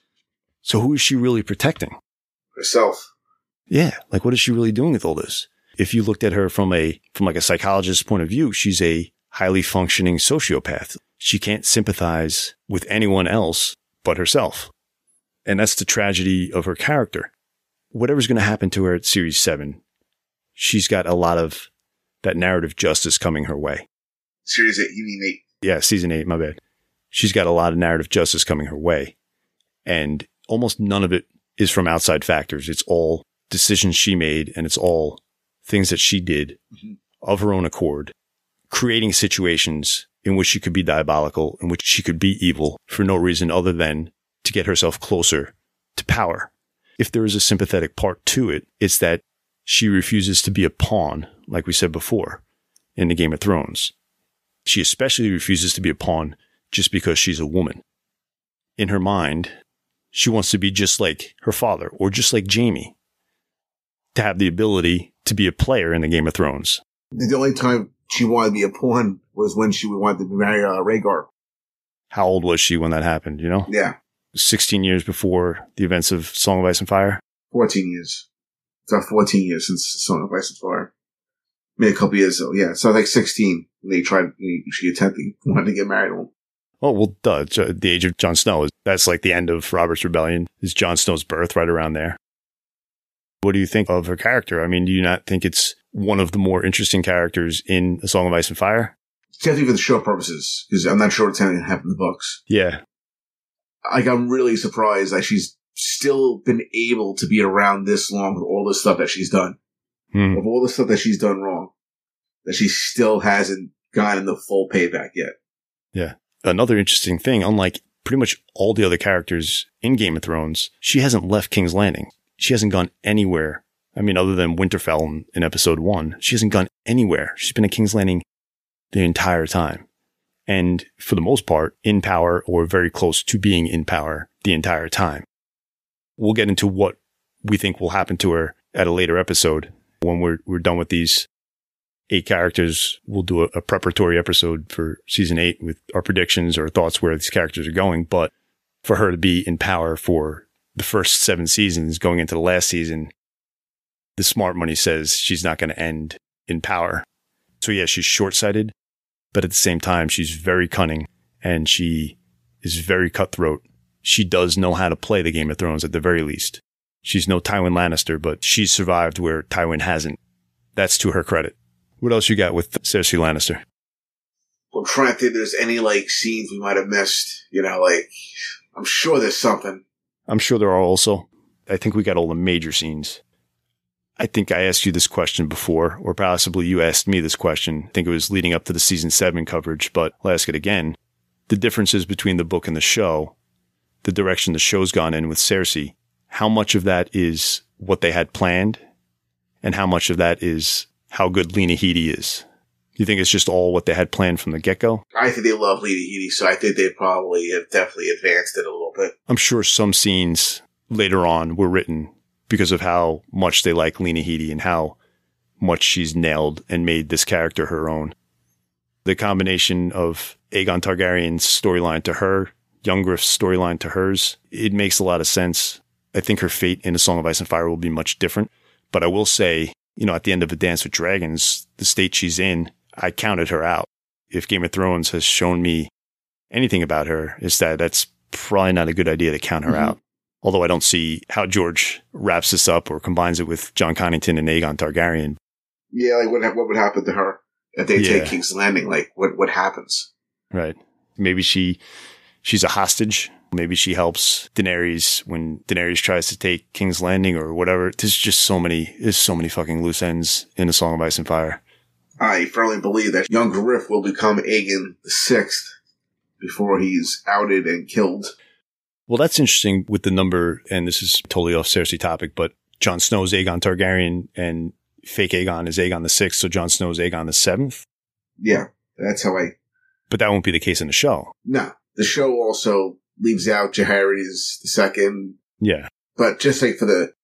So who is she really protecting? Herself. Yeah. Like, what is she really doing with all this? If you looked at her from a, from like a psychologist's point of view, she's a highly functioning sociopath. She can't sympathize with anyone else but herself. And that's the tragedy of her character. Whatever's going to happen to her at series seven, she's got a lot of that narrative justice coming her way. Series eight, you mean eight? Yeah, season eight, my bad. She's got a lot of narrative justice coming her way. And almost none of it is from outside factors. It's all decisions she made, and it's all things that she did mm-hmm. of her own accord, creating situations in which she could be diabolical, in which she could be evil for no reason other than to get herself closer to power. If there is a sympathetic part to it, it's that she refuses to be a pawn, like we said before, in the Game of Thrones. She especially refuses to be a pawn just because she's a woman. In her mind, she wants to be just like her father or just like Jaime, to have the ability to be a player in the Game of Thrones. The only time she wanted to be a pawn was when she wanted to marry uh, Rhaegar. How old was she when that happened, you know? Yeah. sixteen years before the events of Song of Ice and Fire? fourteen years. It's about fourteen years since Song of Ice and Fire. Maybe a couple years ago, yeah. So like sixteen, they tried, she attempted, wanted to get married to him. Oh, well, duh. The age of Jon Snow, that's like the end of Robert's Rebellion. Is Jon Snow's birth right around there? What do you think of her character? I mean, do you not think it's one of the more interesting characters in A Song of Ice and Fire? Definitely for the show purposes, because I'm not sure what's going to happen in the books. Yeah. Like, I'm really surprised that she's still been able to be around this long with all the stuff that she's done. Hmm. With all the stuff that she's done wrong. That she still hasn't gotten the full payback yet. Yeah. Another interesting thing, unlike pretty much all the other characters in Game of Thrones, she hasn't left King's Landing. She hasn't gone anywhere. I mean, other than Winterfell in, in episode one, she hasn't gone anywhere. She's been at King's Landing the entire time. And for the most part, in power or very close to being in power the entire time. We'll get into what we think will happen to her at a later episode. When we're, we're done with these eight characters, we'll do a, a preparatory episode for season eight with our predictions or thoughts where these characters are going. But for her to be in power for the first seven seasons going into the last season, the smart money says she's not going to end in power. So yeah, she's short-sighted, but at the same time, she's very cunning and she is very cutthroat. She does know how to play the Game of Thrones at the very least. She's no Tywin Lannister, but she's survived where Tywin hasn't. That's to her credit. What else you got with Cersei Lannister? Well, I'm trying to think if there's any, like, scenes we might have missed. You know, like, I'm sure there's something. I'm sure there are also. I think we got all the major scenes. I think I asked you this question before, or possibly you asked me this question. I think it was leading up to the season seven coverage, but I'll ask it again. The differences between the book and the show, the direction the show's gone in with Cersei, how much of that is what they had planned, and how much of that is how good Lena Headey is? You think it's just all what they had planned from the get-go? I think they love Lena Headey, so I think they probably have definitely advanced it a little bit. I'm sure some scenes later on were written because of how much they like Lena Headey and how much she's nailed and made this character her own. The combination of Aegon Targaryen's storyline to her, Youngriff's storyline to hers, it makes a lot of sense. I think her fate in A Song of Ice and Fire will be much different. But I will say, you know, at the end of A Dance with Dragons, the state she's in, I counted her out. If Game of Thrones has shown me anything about her, is that that's probably not a good idea to count her mm-hmm. out. Although I don't see how George wraps this up or combines it with Jon Connington and Aegon Targaryen. Yeah, like what what would happen to her if they yeah. take King's Landing? Like, what, what happens? Right. Maybe she she's a hostage. Maybe she helps Daenerys when Daenerys tries to take King's Landing or whatever. There's just so many, there's so many fucking loose ends in A Song of Ice and Fire. I firmly believe that young Griff will become Aegon the Sixth before he's outed and killed. Well, that's interesting with the number, and this is totally off Cersei topic, but Jon Snow's Aegon Targaryen and fake Aegon is Aegon the Sixth, so Jon Snow's Aegon the Seventh? Yeah, that's how I... But that won't be the case in the show. No. The show also leaves out Jaehaerys the Second. Yeah. But just like for the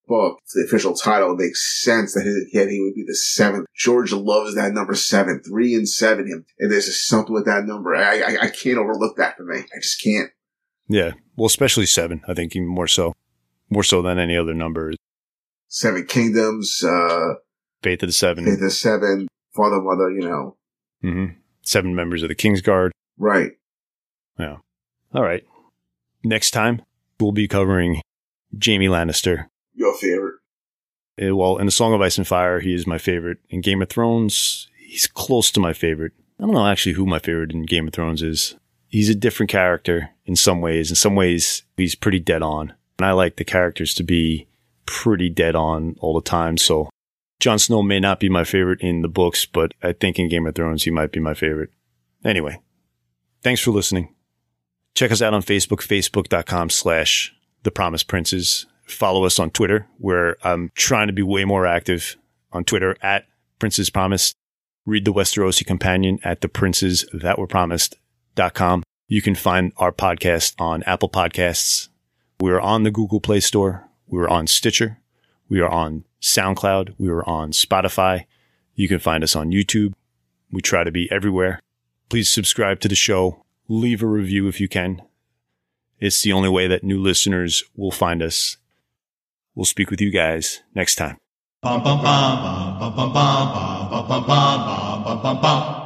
book, the official title, it makes sense that he, he would be the seventh. George loves that number seven, three and seven. Him, and there's just something with that number. I, I I can't overlook that for me. I just can't. Yeah, well, especially seven. I think even more so, more so than any other number. Seven Kingdoms, uh, Faith of the Seven, Faith of the Seven, Father, Mother. You know, mm-hmm. Seven members of the Kingsguard. Right. Yeah. All right. Next time we'll be covering Jaime Lannister. Your favorite? Uh, well, in The Song of Ice and Fire, he is my favorite. In Game of Thrones, he's close to my favorite. I don't know actually who my favorite in Game of Thrones is. He's a different character in some ways. In some ways, he's pretty dead on. And I like the characters to be pretty dead on all the time. So Jon Snow may not be my favorite in the books, but I think in Game of Thrones, he might be my favorite. Anyway, thanks for listening. Check us out on Facebook, facebook.com slash The Promised Princes. Follow us on Twitter, where I'm trying to be way more active on Twitter at Princes Promised. Read the Westerosi Companion at the princes that were promised dot com. You can find our podcast on Apple Podcasts. We're on the Google Play Store. We're on Stitcher. We are on SoundCloud. We are on Spotify. You can find us on YouTube. We try to be everywhere. Please subscribe to the show. Leave a review if you can. It's the only way that new listeners will find us. We'll speak with you guys next time. Bum, bum, bum, bum, bum, bum, bum, bum, bum, bum, bum, bum, bum.